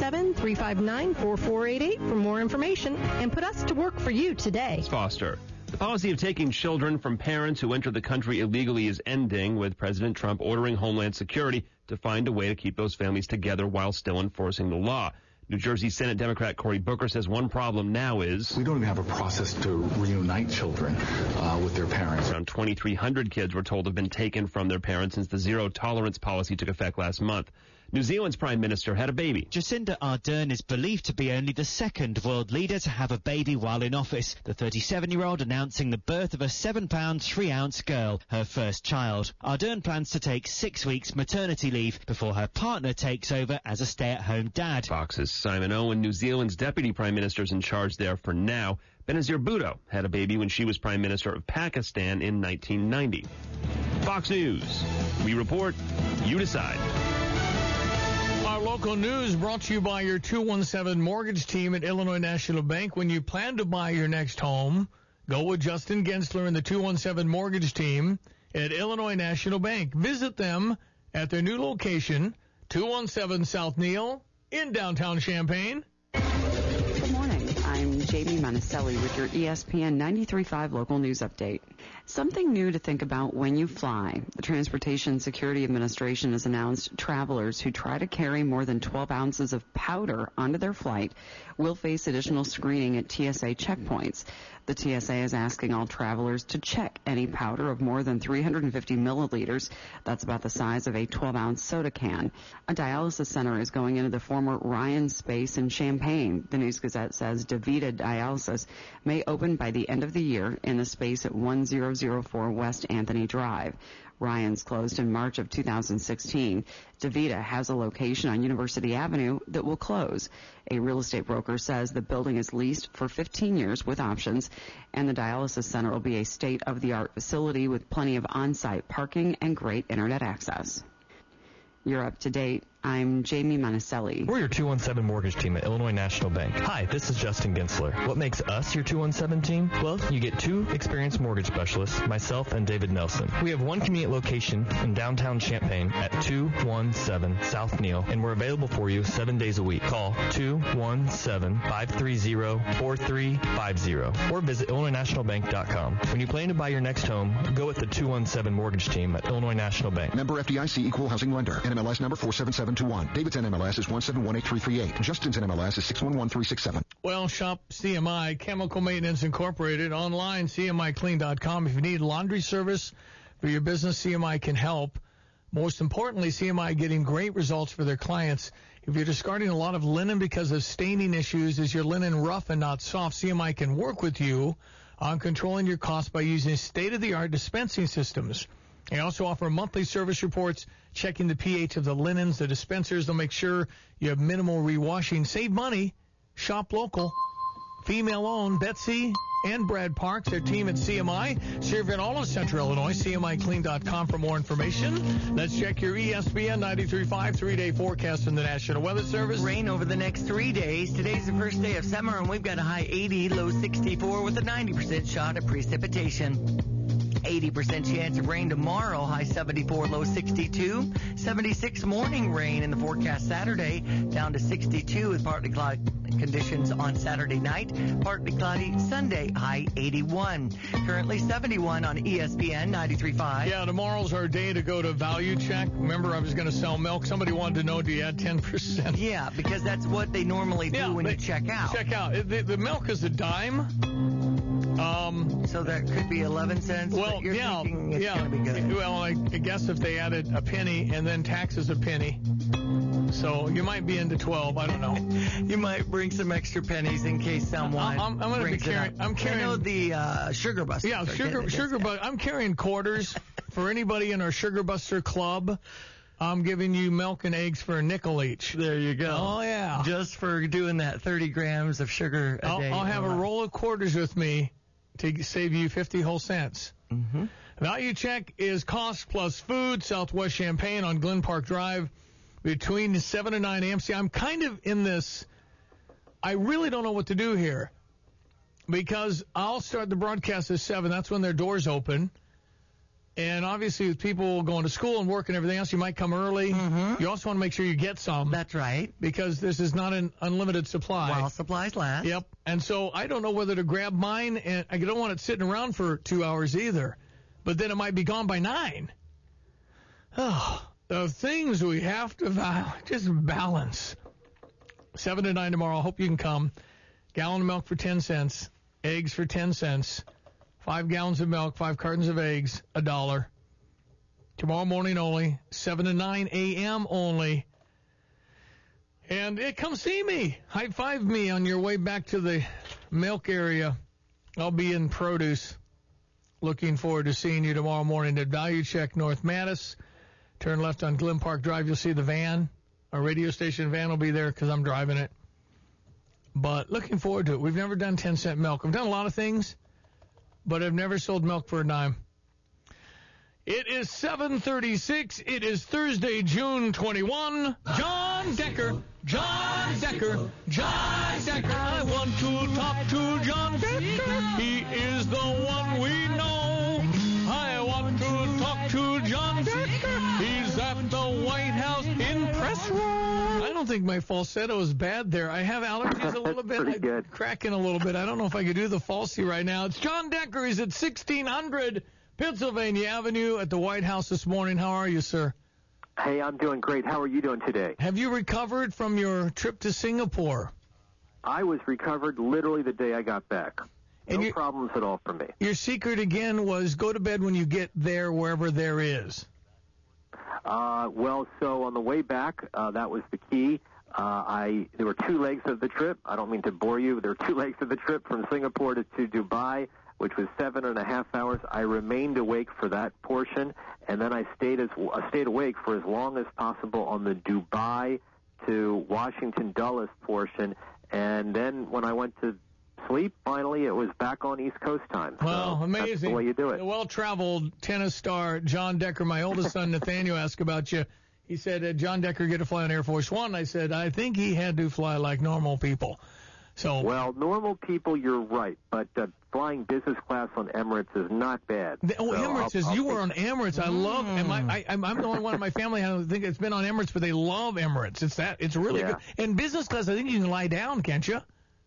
Speaker 3: 217-359-4488 for more information and put us to work for you today.
Speaker 4: Foster. The policy of taking children from parents who enter the country illegally is ending, with President Trump ordering Homeland Security to find a way to keep those families together while still enforcing the law. New Jersey Senate Democrat Cory Booker says one problem now is
Speaker 5: we don't even have a process to reunite children with their parents.
Speaker 4: Around 2,300 kids we're told have been taken from their parents since the zero-tolerance policy took effect last month. New Zealand's Prime Minister had a baby.
Speaker 24: Jacinda Ardern is believed to be only the second world leader to have a baby while in office. The 37-year-old announcing the birth of a 7-pound, 3-ounce girl, her first child. Ardern plans to take 6 weeks maternity leave before her partner takes over as a stay-at-home dad.
Speaker 4: Fox's Simon Owen, New Zealand's Deputy Prime Minister, is in charge there for now. Benazir Bhutto had a baby when she was Prime Minister of Pakistan in 1990. Fox News. We report, you decide.
Speaker 1: Our local news brought to you by your 217 mortgage team at Illinois National Bank. When you plan to buy your next home, go with Justin Gensler and the 217 mortgage team at Illinois National Bank. Visit them at their new location, 217 South Neal in downtown Champaign.
Speaker 10: Good morning. I'm Jamie Monticelli with your ESPN 93.5 local news update. Something new to think about when you fly. The Transportation Security Administration has announced travelers who try to carry more than 12 ounces of powder onto their flight will face additional screening at TSA checkpoints. The TSA is asking all travelers to check any powder of more than 350 milliliters. That's about the size of a 12-ounce soda can. A dialysis center is going into the former Ryan space in Champaign. The News Gazette says DaVita Dialysis may open by the end of the year in the space at 1004 West Anthony Drive. Ryan's closed in March of 2016. DaVita has a location on University Avenue that will close. A real estate broker says the building is leased for 15 years with options, and the dialysis center will be a state-of-the-art facility with plenty of on-site parking and great internet access. You're up to date. I'm Jamie Monticelli.
Speaker 25: We're your 217 mortgage team at Illinois National Bank. Hi, this is Justin Gensler. What makes us your 217 team? Well, you get 2 experienced mortgage specialists, myself and David Nelson. We have one convenient location in downtown Champaign at 217 South Neal, and we're available for you 7 days a week. Call 217-530-4350 or visit IllinoisNationalBank.com. When you plan to buy your next home, go with the 217 mortgage team at Illinois National Bank.
Speaker 26: Member FDIC, equal housing lender. NMLS number 47721. David's NMLS is 1718338. Justin's NMLS is 611367.
Speaker 1: Well, shop CMI, Chemical Maintenance Incorporated, online, CMIClean.com. If you need laundry service for your business, CMI can help. Most importantly, CMI getting great results for their clients. If you're discarding a lot of linen because of staining issues, is your linen rough and not soft, CMI can work with you on controlling your costs by using state-of-the-art dispensing systems. They also offer monthly service reports, checking the pH of the linens, the dispensers. They'll make sure you have minimal rewashing. Save money. Shop local. Female-owned. Betsy and Brad Parks, their team at CMI, serving all of Central Illinois. CMIClean.com for more information. Let's check your ESPN 93.5 3-day forecast from the National Weather Service.
Speaker 11: Rain over the next 3 days. Today's the first day of summer, and we've got a high 80, low 64 with a 90% shot of precipitation. 80% chance of rain tomorrow, high 74, low 62. 76 morning rain in the forecast Saturday, down to 62 with partly cloudy conditions on Saturday night. Partly cloudy Sunday, high 81. Currently 71 on ESPN 93.5.
Speaker 1: Yeah, tomorrow's our day to go to value check. Remember, I was going to sell milk. Somebody wanted to know, do you add 10%?
Speaker 11: Yeah, because that's what they normally do when you check out.
Speaker 1: Check out. The milk is a dime.
Speaker 11: So that could be 11 cents.
Speaker 1: Well,
Speaker 11: but you're thinking it's going to be good.
Speaker 1: Well, I guess if they added a penny and then taxes a penny, So you might be into 12. I don't know.
Speaker 11: You might bring some extra pennies in case someone
Speaker 1: I'm going to be carrying. I'm carrying.
Speaker 11: I know the Sugar Busters.
Speaker 1: Yeah, Sugar Buster. I'm carrying quarters for anybody in our Sugar Buster club. I'm giving you milk and eggs for a nickel each.
Speaker 11: There you go.
Speaker 1: Oh, yeah.
Speaker 11: Just for doing that 30 grams of sugar a day.
Speaker 1: I'll have a roll of quarters with me to save you 50 whole cents.
Speaker 11: Mm-hmm.
Speaker 1: Value Check is cost plus food, Southwest Champaign on Glen Park Drive between 7 and 9 a.m. See, I'm kind of in this. I really don't know what to do here because I'll start the broadcast at 7. That's when their doors open. And obviously, with people going to school and work and everything else, you might come early.
Speaker 11: Mm-hmm.
Speaker 1: You also want to make sure you get some.
Speaker 11: That's right.
Speaker 1: Because this is not an unlimited supply.
Speaker 11: While supplies last.
Speaker 1: Yep. And so I don't know whether to grab mine, and I don't want it sitting around for 2 hours either. But then it might be gone by 9. Oh, the things we have to just balance. 7 to 9 tomorrow. I hope you can come. Gallon of milk for 10 cents. Eggs for 10 cents. 5 gallons of milk, 5 cartons of eggs, $1. Tomorrow morning only, 7 to 9 a.m. only. And come see me. High-five me on your way back to the milk area. I'll be in produce. Looking forward to seeing you tomorrow morning at Value Check North Mattis. Turn left on Glen Park Drive. You'll see the van. Our radio station van will be there because I'm driving it. But looking forward to it. We've never done 10-cent milk. We've done a lot of things, but I've never sold milk for a dime. It is 7:36. It is Thursday, June 21. John Decker. John Decker. John Decker. I want to talk to John Decker. He is the one we know. I want to talk to John Decker. He's at the White House in press room. I don't think my falsetto is bad there. I have allergies a little bit. I'm cracking a little bit. I don't know if I could do the falsie right now. It's John Decker. He's at 1600 Pennsylvania Avenue at the White House this morning. How are you, sir?
Speaker 2: Hey, I'm doing great. How are you doing today?
Speaker 1: Have you recovered from your trip to Singapore?
Speaker 2: I was recovered literally the day I got back. No problems at all for me.
Speaker 1: Your secret, again, was go to bed when you get there, wherever there is.
Speaker 2: Well, so on the way back, that was the key. There were 2 legs of the trip. I don't mean to bore you. There were 2 legs of the trip from Singapore to Dubai, which was 7.5 hours. I remained awake for that portion, and then I stayed awake for as long as possible on the Dubai to Washington Dulles portion. And then when I went to sleep, finally, it was back on East Coast time.
Speaker 1: Well,
Speaker 2: so
Speaker 1: amazing.
Speaker 2: That's the way you do it.
Speaker 1: The well-traveled tennis star John Decker, my oldest son Nathaniel asked about you. He said, did John Decker get to fly on Air Force One? I said, I think he had to fly like normal people.
Speaker 2: Well, normal people, you're right, but flying business class on Emirates is not bad.
Speaker 1: Emirates you were on Emirates. I love. I'm the only one in my family I think it's been on Emirates, but they love Emirates. It's really good. And business class, I think you can lie down, can't you?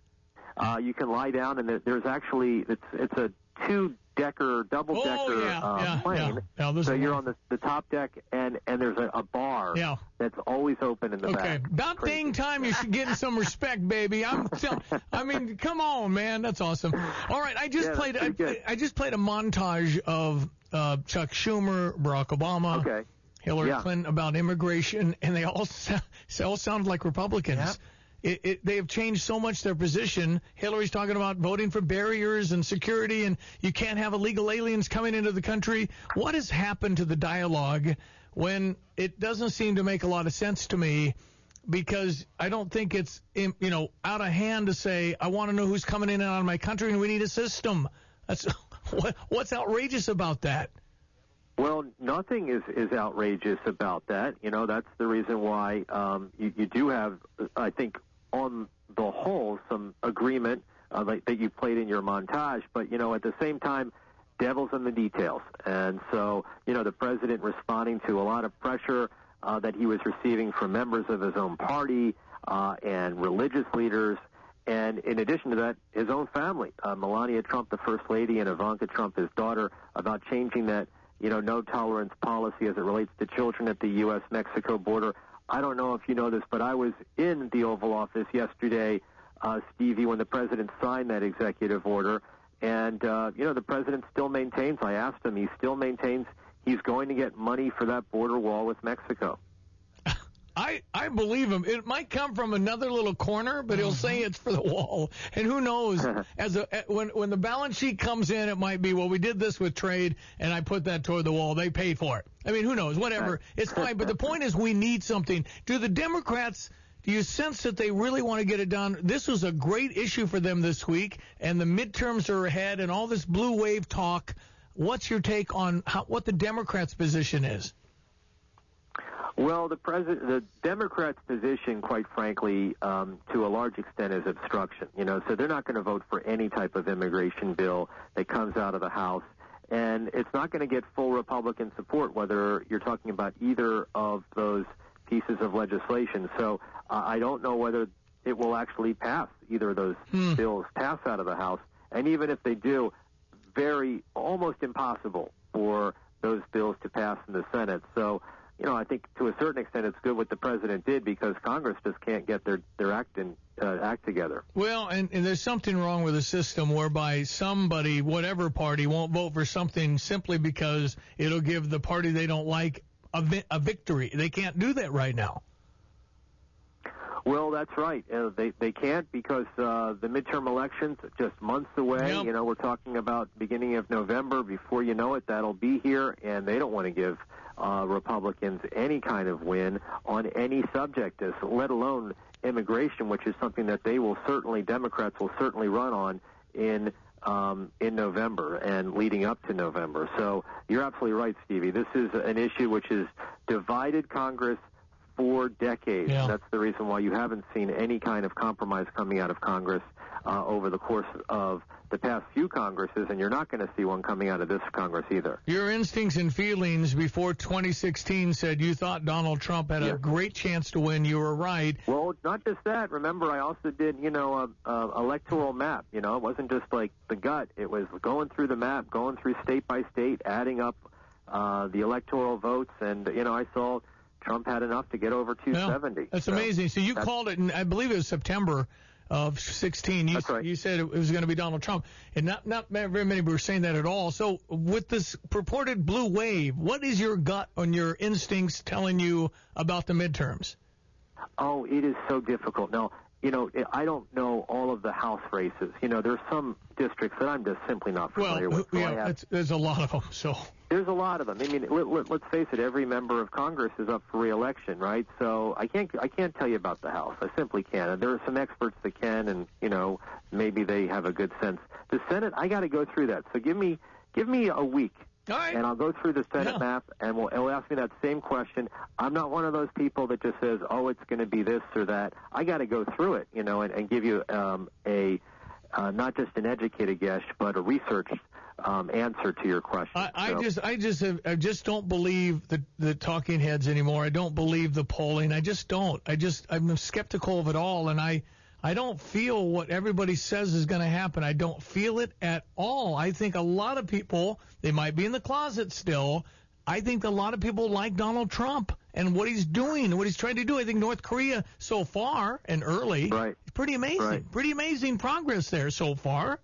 Speaker 2: You can lie down, and there's actually it's a 2-decker, double-decker plane.
Speaker 1: Yeah,
Speaker 2: so you're on the top deck, and there's a bar that's always open in the back.
Speaker 1: Okay, about dang time you should get some respect, baby. I mean, come on, man, that's awesome. All right, I just played a montage of Chuck Schumer, Barack Obama, Hillary Clinton about immigration, and they all sounded like Republicans. Yep. They have changed so much their position. Hillary's talking about voting for barriers and security, and you can't have illegal aliens coming into the country. What has happened to the dialogue when it doesn't seem to make a lot of sense to me? Because I don't think it's out of hand to say I want to know who's coming in and out of my country, and we need a system. That's what's outrageous about that.
Speaker 2: Well, nothing is outrageous about that. That's the reason why you do have, I think, on the whole, some agreement that you played in your montage. But, at the same time, devil's in the details. And so, the president responding to a lot of pressure that he was receiving from members of his own party and religious leaders. And in addition to that, his own family, Melania Trump, the First Lady, and Ivanka Trump, his daughter, about changing that no-tolerance policy as it relates to children at the U.S.-Mexico border. I don't know if you know this, but I was in the Oval Office yesterday, Stevie, when the president signed that executive order. And, the president still maintains, I asked him, he still maintains he's going to get money for that border wall with Mexico.
Speaker 1: I believe him. It might come from another little corner, but he'll say it's for the wall. And who knows? When the balance sheet comes in, it might be, well, we did this with trade, and I put that toward the wall. They paid for it. I mean, who knows? Whatever. It's fine. But the point is, we need something. Do the Democrats? Do you sense that they really want to get it done? This was a great issue for them this week, and the midterms are ahead, and all this blue wave talk. What's your take on what the Democrats' position is?
Speaker 2: Well, the Democrats' position, quite frankly, to a large extent, is obstruction. So they're not going to vote for any type of immigration bill that comes out of the House, and it's not going to get full Republican support, whether you're talking about either of those pieces of legislation. So I don't know whether it will actually pass. Either of those bills pass out of the House, and even if they do, almost impossible for those bills to pass in the Senate. So, I think to a certain extent it's good what the president did because Congress just can't get their act together.
Speaker 1: Well, and there's something wrong with the system whereby somebody, whatever party, won't vote for something simply because it'll give the party they don't like a victory. They can't do that right now.
Speaker 2: Well, that's right. They can't because the midterm elections are just months away.
Speaker 1: Yep.
Speaker 2: We're talking about beginning of November. Before you know it, that'll be here, and they don't want to give Republicans any kind of win on any subject, let alone immigration, which is something that Democrats will certainly run on in November and leading up to November. So you're absolutely right, Stevie. This is an issue which has divided Congress for decades.
Speaker 1: Yeah.
Speaker 2: That's the reason why you haven't seen any kind of compromise coming out of Congress over the course of the past few Congresses, and you're not going to see one coming out of this Congress either.
Speaker 1: Your instincts and feelings before 2016 said you thought Donald Trump had a great chance to win. You were right.
Speaker 2: Well, not just that. Remember, I also did, a electoral map. It wasn't just like the gut. It was going through the map, going through state by state, adding up the electoral votes, and, I saw Trump had enough to get over 270.
Speaker 1: Yeah, that's amazing. So you called it, and I believe it was September of 16.
Speaker 2: That's right.
Speaker 1: You said it was going to be Donald Trump, and not very many were saying that at all. So with this purported blue wave, what is your gut and your instincts telling you about the midterms?
Speaker 2: Oh, it is so difficult. Now, I don't know all of the House races. There's some districts that I'm just simply not familiar with.
Speaker 1: Yeah, there's a lot of them. So
Speaker 2: there's a lot of them. I mean, let's face it. Every member of Congress is up for re-election, right? So I can't tell you about the House. I simply can't. And there are some experts that can, and maybe they have a good sense. The Senate, I got to go through that. So give me a week.
Speaker 1: All right.
Speaker 2: And I'll go through the Senate map, and it'll ask me that same question. I'm not one of those people that just says, oh, it's going to be this or that. I got to go through it, and give you not just an educated guess, but a researched answer to your question.
Speaker 1: I just don't believe the talking heads anymore. I don't believe the polling. I just don't. I'm skeptical of it all, and I don't feel what everybody says is going to happen. I don't feel it at all. I think a lot of people, they might be in the closet still. I think a lot of people like Donald Trump and what he's doing and what he's trying to do. I think North Korea so far and early, pretty amazing.
Speaker 2: Right.
Speaker 1: Pretty amazing progress there so far.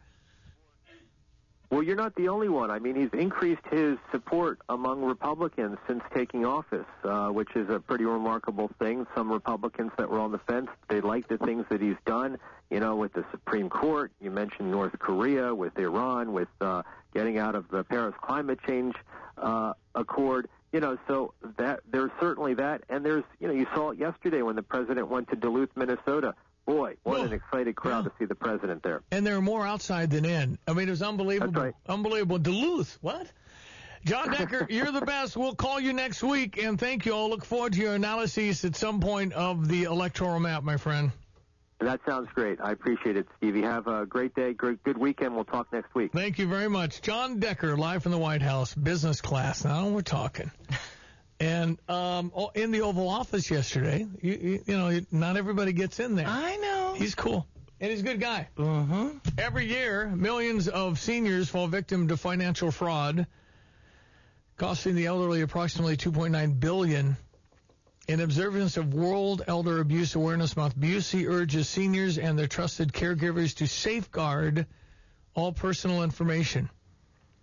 Speaker 2: Well, you're not the only one. I mean, he's increased his support among Republicans since taking office, which is a pretty remarkable thing. Some Republicans that were on the fence, they like the things that he's done, with the Supreme Court. You mentioned North Korea, with Iran, with getting out of the Paris climate change accord. So that there's certainly that. And there's, you saw it yesterday when the president went to Duluth, Minnesota. Boy, what an excited crowd to see the president there.
Speaker 1: And there are more outside than in. I mean, it was unbelievable.
Speaker 2: That's right.
Speaker 1: Unbelievable. Duluth, what? John Decker, you're the best. We'll call you next week, and thank you. I'll look forward to your analyses at some point of the electoral map, my friend.
Speaker 2: That sounds great. I appreciate it, Stevie. Have a great day, good weekend. We'll talk next week.
Speaker 1: Thank you very much. John Decker, live from the White House, business class. Now we're talking. And in the Oval Office yesterday, not everybody gets in there.
Speaker 11: I know.
Speaker 1: He's cool. And he's a good guy.
Speaker 11: Uh-huh.
Speaker 1: Every year, millions of seniors fall victim to financial fraud, costing the elderly approximately $2.9 billion. In observance of World Elder Abuse Awareness Month, Busey urges seniors and their trusted caregivers to safeguard all personal information.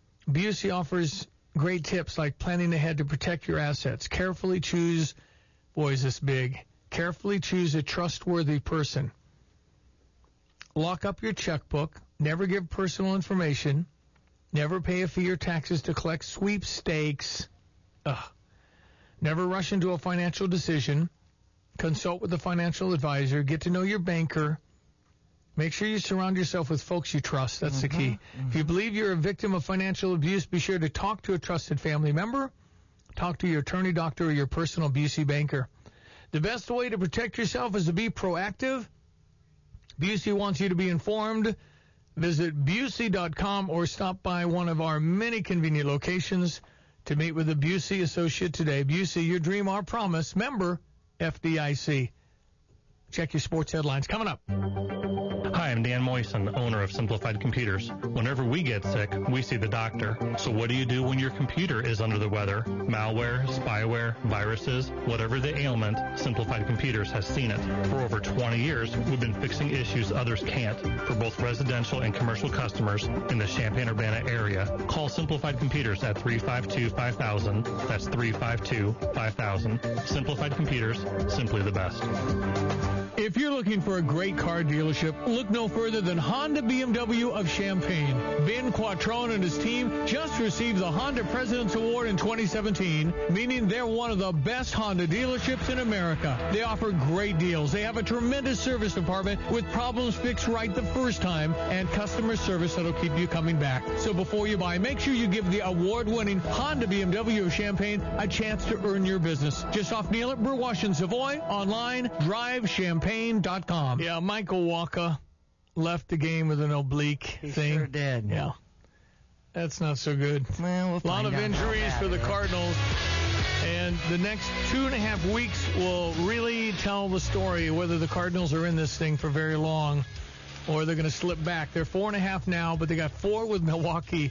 Speaker 1: Busey offers great tips like planning ahead to protect your assets. Carefully choose Boy, is this big. Carefully choose a trustworthy person. Lock up your checkbook. Never give personal information. Never pay a fee or taxes to collect sweepstakes. Never rush into a financial decision. Consult with a financial advisor. Get to know your banker. Make sure you surround yourself with folks you trust. That's the key. If you believe you're a victim of financial abuse, be sure to talk to a trusted family member. Talk to your attorney, doctor, or your personal Busey banker. The best way to protect yourself is to be proactive. Busey wants you to be informed. Visit Busey.com or stop by one of our many convenient locations to meet with a Busey associate today. Busey, your dream, our promise. Member FDIC. Check your sports headlines. Coming up.
Speaker 6: Hi, I'm Dan Moyson, owner of Simplified Computers. Whenever we get sick, we see the doctor. So what do you do when your computer is under the weather? Malware, spyware, viruses, whatever the ailment, Simplified Computers has seen it. For over 20 years, we've been fixing issues others can't for both residential and commercial customers in the Champaign-Urbana area. Call Simplified Computers at 352-5000. That's 352-5000. Simplified Computers, simply the best.
Speaker 1: If you're looking for a great car dealership, look no further than Honda BMW of Champaign. Ben Quattrone and his team just received the Honda President's Award in 2017, meaning they're one of the best Honda dealerships in America. They offer great deals. They have a tremendous service department with problems fixed right the first time and customer service that'll keep you coming back. So before you buy, make sure you give the award-winning Honda BMW of Champaign a chance to earn your business. Just off Neal at Burwash and Savoy, online, drivechampaign.com. Yeah, Michael Walker left the game with an oblique thing.
Speaker 11: He sure did.
Speaker 1: Yeah. That's not so good.
Speaker 11: Well,
Speaker 1: a lot of injuries for the Cardinals. And the next 2.5 weeks will really tell the story whether the Cardinals are in this thing for very long or they're going to slip back. They're 4.5 now, but they got 4 with Milwaukee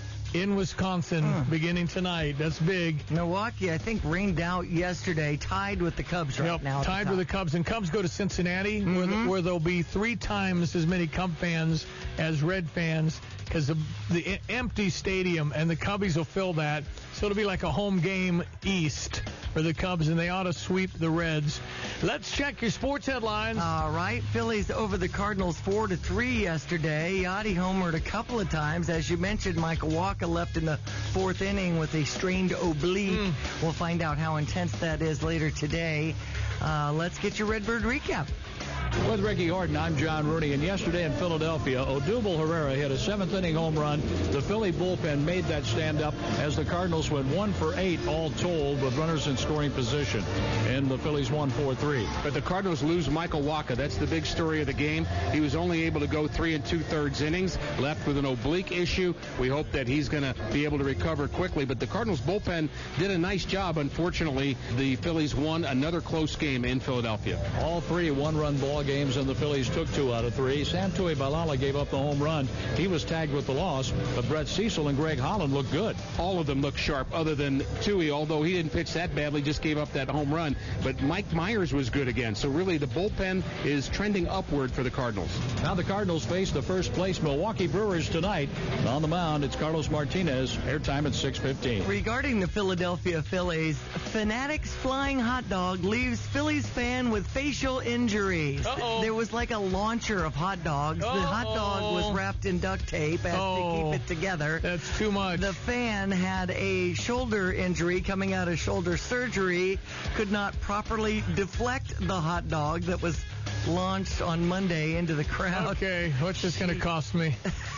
Speaker 1: in Wisconsin beginning tonight. That's big.
Speaker 11: Milwaukee, I think, rained out yesterday, tied with the Cubs right now.
Speaker 1: Tied with the Cubs. And Cubs go to Cincinnati, where there'll be 3 times as many Cub fans as Red fans because the empty stadium, and the Cubbies will fill that. So it'll be like a home game east for the Cubs, and they ought to sweep the Reds. Let's check your sports headlines.
Speaker 11: All right. Phillies over the Cardinals 4-3 yesterday. Yachty homered a couple of times. As you mentioned, Michael Walker left in the 4th inning with a strained oblique. We'll find out how intense that is later today. Let's get your Redbird recap.
Speaker 14: With Ricky Horton, I'm John Rooney, and yesterday in Philadelphia, Odubel Herrera hit a 7th-inning home run. The Philly bullpen made that stand up as the Cardinals went 1 for 8 all told with runners in scoring position, and the Phillies won 4-3.
Speaker 15: But the Cardinals lose Michael Walker. That's the big story of the game. He was only able to go 3 2/3 innings, left with an oblique issue. We hope that he's going to be able to recover quickly. But the Cardinals bullpen did a nice job. Unfortunately, the Phillies won another close game in Philadelphia.
Speaker 14: All 3 one-run ball games, and the Phillies took 2 out of 3. Santuy Balala gave up the home run. He was tagged with the loss, but Brett Cecil and Greg Holland looked good.
Speaker 15: All of them looked sharp, other than Tui, although he didn't pitch that badly, just gave up that home run. But Mike Myers was good again. So really, the bullpen is trending upward for the Cardinals.
Speaker 14: Now the Cardinals face the first-place Milwaukee Brewers tonight. On the mound, it's Carlos Martinez. Airtime at 6:15.
Speaker 11: Regarding the Philadelphia Phillies, Fanatics Flying Hot Dog leaves Phillies fan with facial injuries. There was like a launcher of hot dogs. The hot dog was wrapped in duct tape as to keep it together.
Speaker 1: That's too much.
Speaker 11: The fan had a shoulder injury coming out of shoulder surgery, could not properly deflect the hot dog that was launched on Monday into the crowd.
Speaker 1: Okay, what's this going to cost me?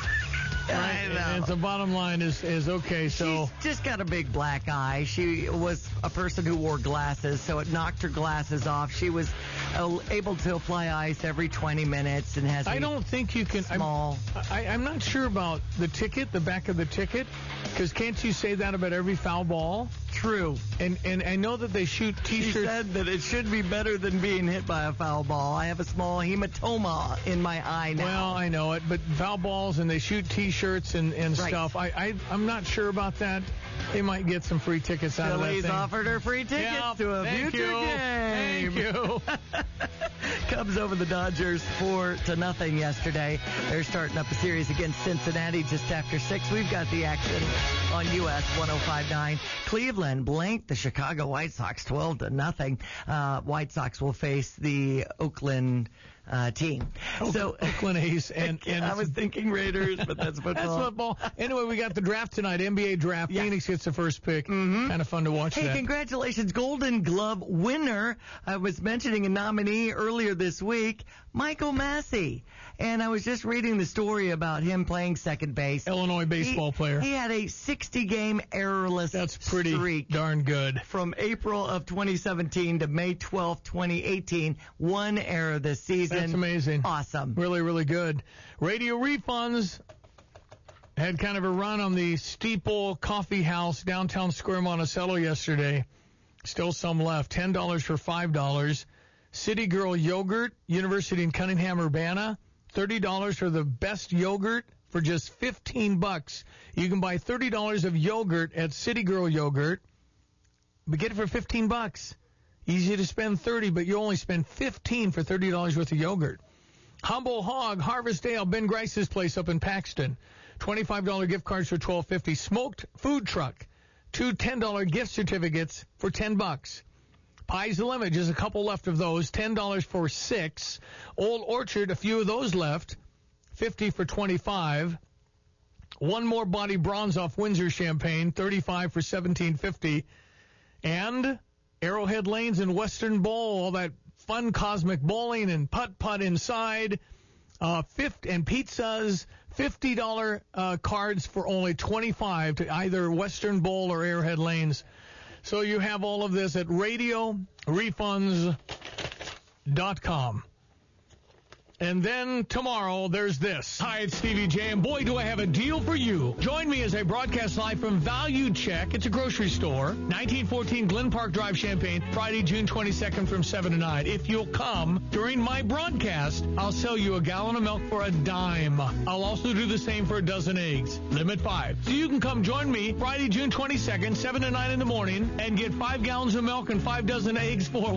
Speaker 11: I know.
Speaker 1: And the bottom line is okay, so...
Speaker 11: She's just got a big black eye. She was a person who wore glasses, so it knocked her glasses off. She was able to apply ice every 20 minutes and has
Speaker 1: I don't think you can...
Speaker 11: Small.
Speaker 1: I'm not sure about the ticket, the back of the ticket, because can't you say that about every foul ball?
Speaker 11: True.
Speaker 1: And I know that they shoot T-shirts...
Speaker 11: She said that it should be better than being hit by a foul ball. I have a small hematoma in my eye now.
Speaker 1: Well, I know it, but foul balls and they shoot T-shirts and
Speaker 11: right.
Speaker 1: stuff. I'm not sure about that. They might get some free tickets out of that thing.
Speaker 11: Phillies offered her free tickets to a future game.
Speaker 1: Thank you.
Speaker 11: Cubs over the Dodgers 4-0 yesterday. They're starting up a series against Cincinnati just after 6. We've got the action on US 105.9. Cleveland blanked the Chicago White Sox 12-0. White Sox will face the Oakland team.
Speaker 1: Oakland A's. And
Speaker 11: I was thinking Raiders, but that's football.
Speaker 1: That's football. Anyway, we got the draft tonight, NBA draft. Yeah. Phoenix gets the first pick. Kind of fun to watch that.
Speaker 11: Hey, congratulations, Golden Glove winner. I was mentioning a nominee earlier this week, Michael Massey. And I was just reading the story about him playing second base.
Speaker 1: Illinois baseball player.
Speaker 11: He had a 60-game errorless
Speaker 1: That's pretty
Speaker 11: streak
Speaker 1: darn good.
Speaker 11: From April of 2017 to May 12, 2018. One error this season.
Speaker 1: That's amazing.
Speaker 11: Awesome.
Speaker 1: Really, really good. Radio Refunds had kind of a run on the Steeple Coffee House, downtown Square, Monticello yesterday. Still some left. $10 for $5. City Girl Yogurt, University in Cunningham, Urbana. $30 for the best yogurt for just $15. You can buy $30 of yogurt at City Girl Yogurt, but get it for $15. Easy to spend $30, but you only spend $15 for $30 worth of yogurt. Humble Hog, Harvestdale, Ben Grice's place up in Paxton. $25 gift cards for $12.50. Smoked Food Truck, 2 $10 gift certificates for $10. Pies the Limit, just a couple left of those, $10 for 6. Old Orchard, a few of those left, $50 for $25. One More Body Bronze off Windsor Champagne, $35 for $17.50. And Arrowhead Lanes and Western Bowl, all that fun cosmic bowling and putt-putt inside, and pizzas, $50 cards for only $25 to either Western Bowl or Arrowhead Lanes. So you have all of this at RadioRefunds.com. And then tomorrow, there's this. Hi, it's Stevie J, and boy, do I have a deal for you. Join me as I broadcast live from Value Check. It's a grocery store, 1914 Glen Park Drive, Champaign, Friday, June 22nd from 7 to 9. If you'll come during my broadcast, I'll sell you a gallon of milk for a dime. I'll also do the same for a dozen eggs. Limit 5. So you can come join me Friday, June 22nd, 7 to 9 in the morning, and get 5 gallons of milk and 5 dozen eggs for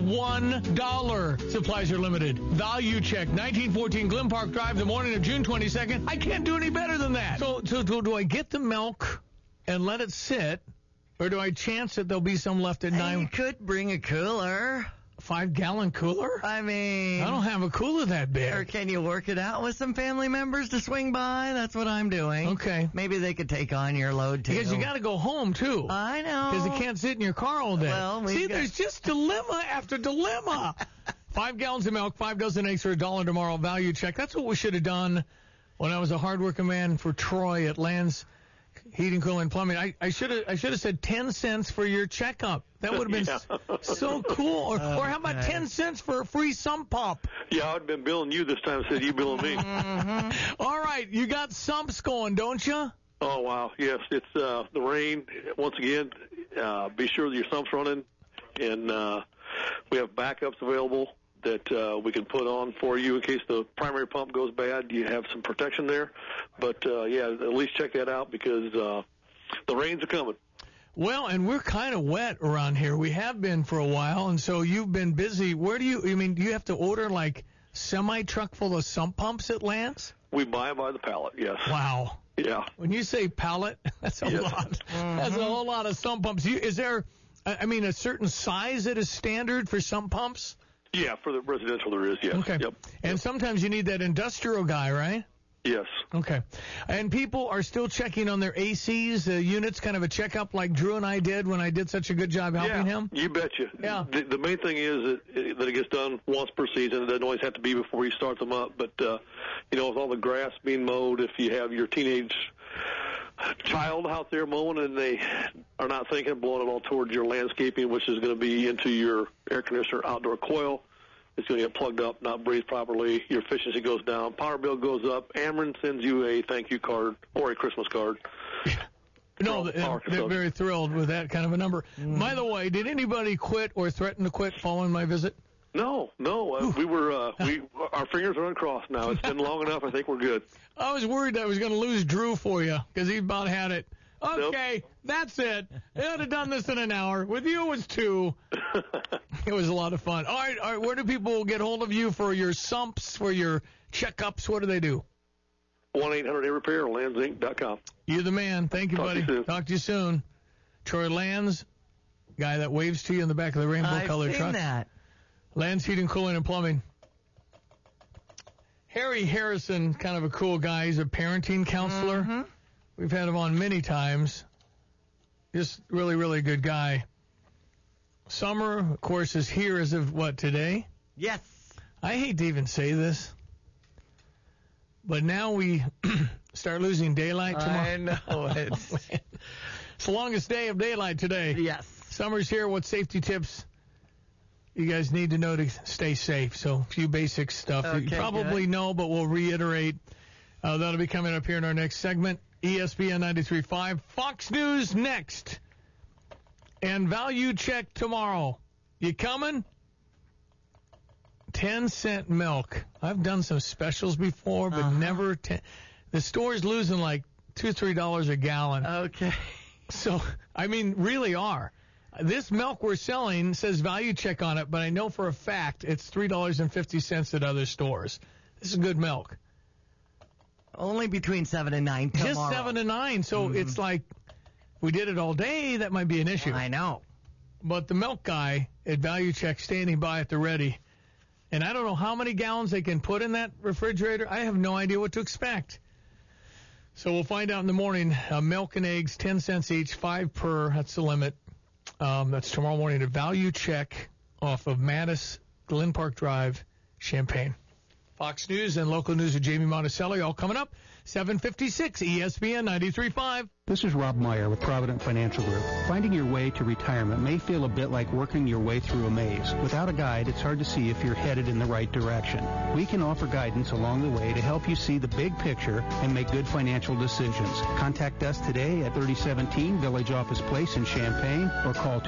Speaker 1: $1. Supplies are limited. Value Check, 1914 Glen Park Drive, the morning of June 22nd. I can't do any better than that. So do I get the milk and let it sit, or do I chance that there'll be some left at 9?
Speaker 11: You could bring a cooler.
Speaker 1: 5-gallon cooler?
Speaker 11: I mean,
Speaker 1: I don't have a cooler that big.
Speaker 11: Or can you work it out with some family members to swing by? That's what I'm doing.
Speaker 1: Okay.
Speaker 11: Maybe they could take on your load, too.
Speaker 1: Because you got to go home, too.
Speaker 11: I know.
Speaker 1: Because you can't sit in your car all day.
Speaker 11: Well,
Speaker 1: there's just dilemma after dilemma. 5 gallons of milk, 5 dozen eggs for $1 tomorrow. Value Check. That's what we should have done when I was a hardworking man for Troy at Land's Heating, Cooling, and Plumbing. I should have said 10 cents for your checkup. That would have been so cool. Or how about 10 cents for a free sump pump?
Speaker 7: Yeah, I'd been billing you this time instead of you billing me.
Speaker 1: All right, you got sumps going, don't you?
Speaker 7: Oh, wow. Yes, it's the rain. Once again, be sure that your sump's running, and we have backups available that we can put on for you in case the primary pump goes bad. You have some protection there. But, yeah, at least check that out because the rains are coming.
Speaker 1: Well, and we're kind of wet around here. We have been for a while, and so you've been busy. Do you have to order, like, semi-truck full of sump pumps at Lance?
Speaker 7: We buy by the pallet, yes.
Speaker 1: Wow.
Speaker 7: Yeah.
Speaker 1: When you say pallet, that's a lot. That's a whole lot of sump pumps. Is there, a certain size that is standard for sump pumps?
Speaker 7: Yeah, for the residential there is, yes.
Speaker 1: Okay.
Speaker 7: Yep.
Speaker 1: And sometimes you need that industrial guy, right?
Speaker 7: Yes.
Speaker 1: Okay. And people are still checking on their ACs, units, kind of a checkup like Drew and I did when I did such a good job helping him?
Speaker 7: You betcha.
Speaker 1: Yeah.
Speaker 7: The main thing is that it gets done once per season. It doesn't always have to be before you start them up. But, with all the grass being mowed, if you have your teenage child out there mowing and they are not thinking of blowing it all towards your landscaping, which is going to be into your air conditioner outdoor coil, it's going to get plugged up, not breathe properly. Your efficiency goes down. Power bill goes up. Ameren sends you a thank you card or a Christmas card.
Speaker 1: No, they're very thrilled with that kind of a number. By the way, did anybody quit or threaten to quit following my visit?
Speaker 7: No. We were our fingers are uncrossed now. It's been long enough. I think we're good.
Speaker 1: I was worried I was going to lose Drew for you because he about had it Okay, that's it. They would have done this in an hour. With you, it was 2. It was a lot of fun. All right, where do people get hold of you for your sumps, for your checkups? What do they do?
Speaker 7: 1-800-REPAIR, landsinc.com.
Speaker 1: You're the man. Thank you, buddy. Talk to you soon. Troy Lands, guy that waves to you in the back of the rainbow-colored truck.
Speaker 11: I've seen that.
Speaker 1: Lands Heating, Cooling, and Plumbing. Harry Harrison, kind of a cool guy. He's a parenting counselor.
Speaker 11: Mm-hmm.
Speaker 1: We've had him on many times. Just really, really good guy. Summer, of course, is here as of, today?
Speaker 11: Yes.
Speaker 1: I hate to even say this, but now we start losing daylight tomorrow.
Speaker 11: I know. It's
Speaker 1: the longest day of daylight today.
Speaker 11: Yes.
Speaker 1: Summer's here. What safety tips you guys need to know to stay safe? So a few basic stuff you probably know, but we'll reiterate. That'll be coming up here in our next segment. ESPN 93.5. Fox News next. And value check tomorrow. You coming? 10-cent milk. I've done some specials before, but never 10. The store's losing like $2 or $3 a gallon.
Speaker 11: Okay.
Speaker 1: So, I mean, really are. This milk we're selling says value check on it, but I know for a fact it's $3.50 at other stores. This is good milk.
Speaker 11: Only between 7 and 9 tomorrow.
Speaker 1: Just 7 to 9. So it's like, if we did it all day, that might be an issue.
Speaker 11: I know.
Speaker 1: But the milk guy at Value Check standing by at the ready. And I don't know how many gallons they can put in that refrigerator. I have no idea what to expect. So we'll find out in the morning. Milk and eggs, 10 cents each, 5 per. That's the limit. That's tomorrow morning at Value Check off of Mattis, Glen Park Drive, Champaign. Fox News and local news with Jamie Monticelli all coming up. 756 ESPN 93.5.
Speaker 8: This is Rob Meyer with Provident Financial Group. Finding your way to retirement may feel a bit like working your way through a maze. Without a guide, it's hard to see if you're headed in the right direction. We can offer guidance along the way to help you see the big picture and make good financial decisions. Contact us today at 3017 Village Office Place in Champaign or call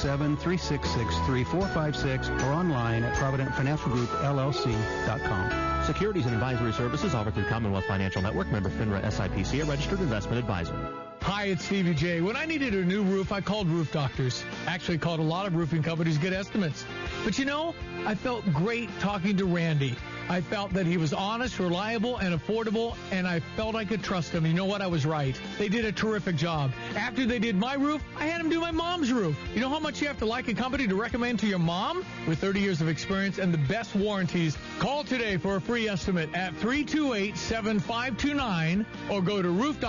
Speaker 8: 217-366-3456 or online at providentfinancialgroupllc.com.
Speaker 9: Securities and advisory services offered through Commonwealth Financial Network, member FINRA SIPC, a registered investment advisor.
Speaker 1: Hi, it's Stevie J. When I needed a new roof, I called Roof Doctors. Actually called a lot of roofing companies to get estimates. But you know, I felt great talking to Randy. I felt that he was honest, reliable, and affordable, and I felt I could trust him. You know what? I was right. They did a terrific job. After they did my roof, I had them do my mom's roof. You know how much you have to like a company to recommend to your mom? With 30 years of experience and the best warranties, call today for a free estimate at 328-7529 or go to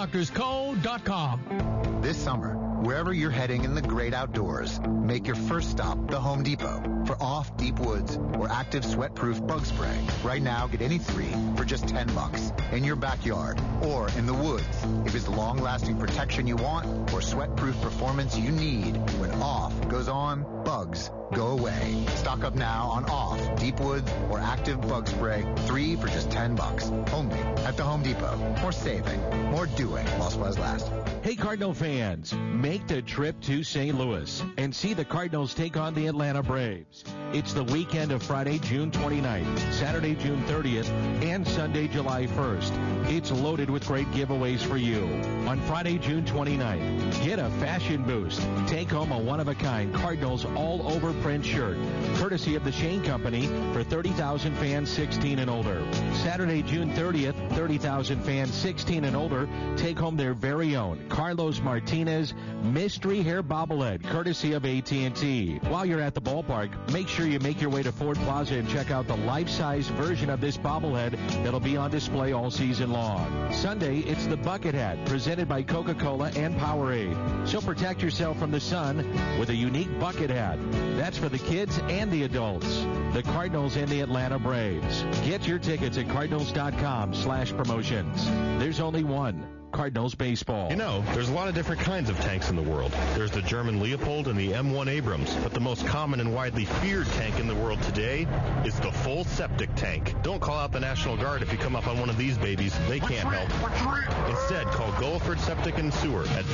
Speaker 1: roofdoctorsco.com.
Speaker 12: This summer, wherever you're heading in the great outdoors, make your first stop the Home Depot for off deep woods or active sweat-proof bug spray. Right now, get any 3 for just $10 in your backyard or in the woods. If it's long-lasting protection you want or sweat-proof performance you need, when off goes on, bugs go away. Stock up now on off, deep woods, or active bug spray. 3 for just $10. Only at the Home Depot. More saving, more doing while supplies last.
Speaker 13: Hey, Cardinal fans, make the trip to St. Louis and see the Cardinals take on the Atlanta Braves. It's the weekend of Friday, June 29th, Saturday, June 30th, and Sunday, July 1st. It's loaded with great giveaways for you. On Friday, June 29th, get a fashion boost. Take home a one-of-a-kind Cardinals all-over print shirt, courtesy of the Shane Company for 30,000 fans 16 and older. Saturday, June 30th, 30,000 fans 16 and older take home their very own Carlos Martinez mystery hair bobblehead, courtesy of AT&T. While you're at the ballpark, make sure you make your way to Ford Plaza and check out the life-size version of this bobblehead that'll be on display all season long. Sunday, it's the bucket hat, presented by Coca-Cola and Powerade. So protect yourself from the sun with a unique bucket hat. That's for the kids and the adults. The Cardinals and the Atlanta Braves. Get your tickets at cardinals.com/promotions. There's only one. Cardinals baseball.
Speaker 16: You know, there's a lot of different kinds of tanks in the world. There's the German Leopold and the M1 Abrams, but the most common and widely feared tank in the world today is the full septic tank. Don't call out the National Guard if you come up on one of these babies. They can't help. Instead, call Gulliford Septic and Sewer at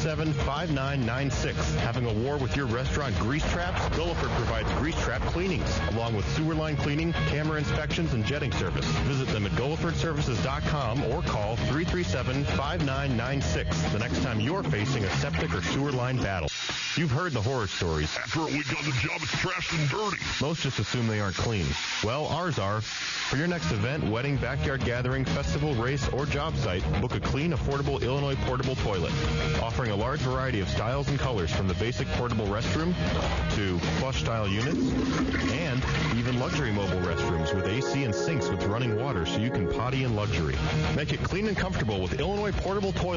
Speaker 16: 337-5996. Having a war with your restaurant grease traps? Gulliford provides grease trap cleanings, along with sewer line cleaning, camera inspections, and jetting service. Visit them at gullifordservices.com or call 337-5996. 5996 the next time you're facing a septic or sewer line battle. You've heard the horror stories.
Speaker 17: After a week on the job, it's trashed and dirty.
Speaker 16: Most just assume they aren't clean. Well, ours are. For your next event, wedding, backyard gathering, festival, race, or job site, book a clean, affordable Illinois portable toilet. Offering a large variety of styles and colors from the basic portable restroom to flush-style units and even luxury mobile restrooms with AC and sinks with running water so you can potty in luxury. Make it clean and comfortable with Illinois portable toilet.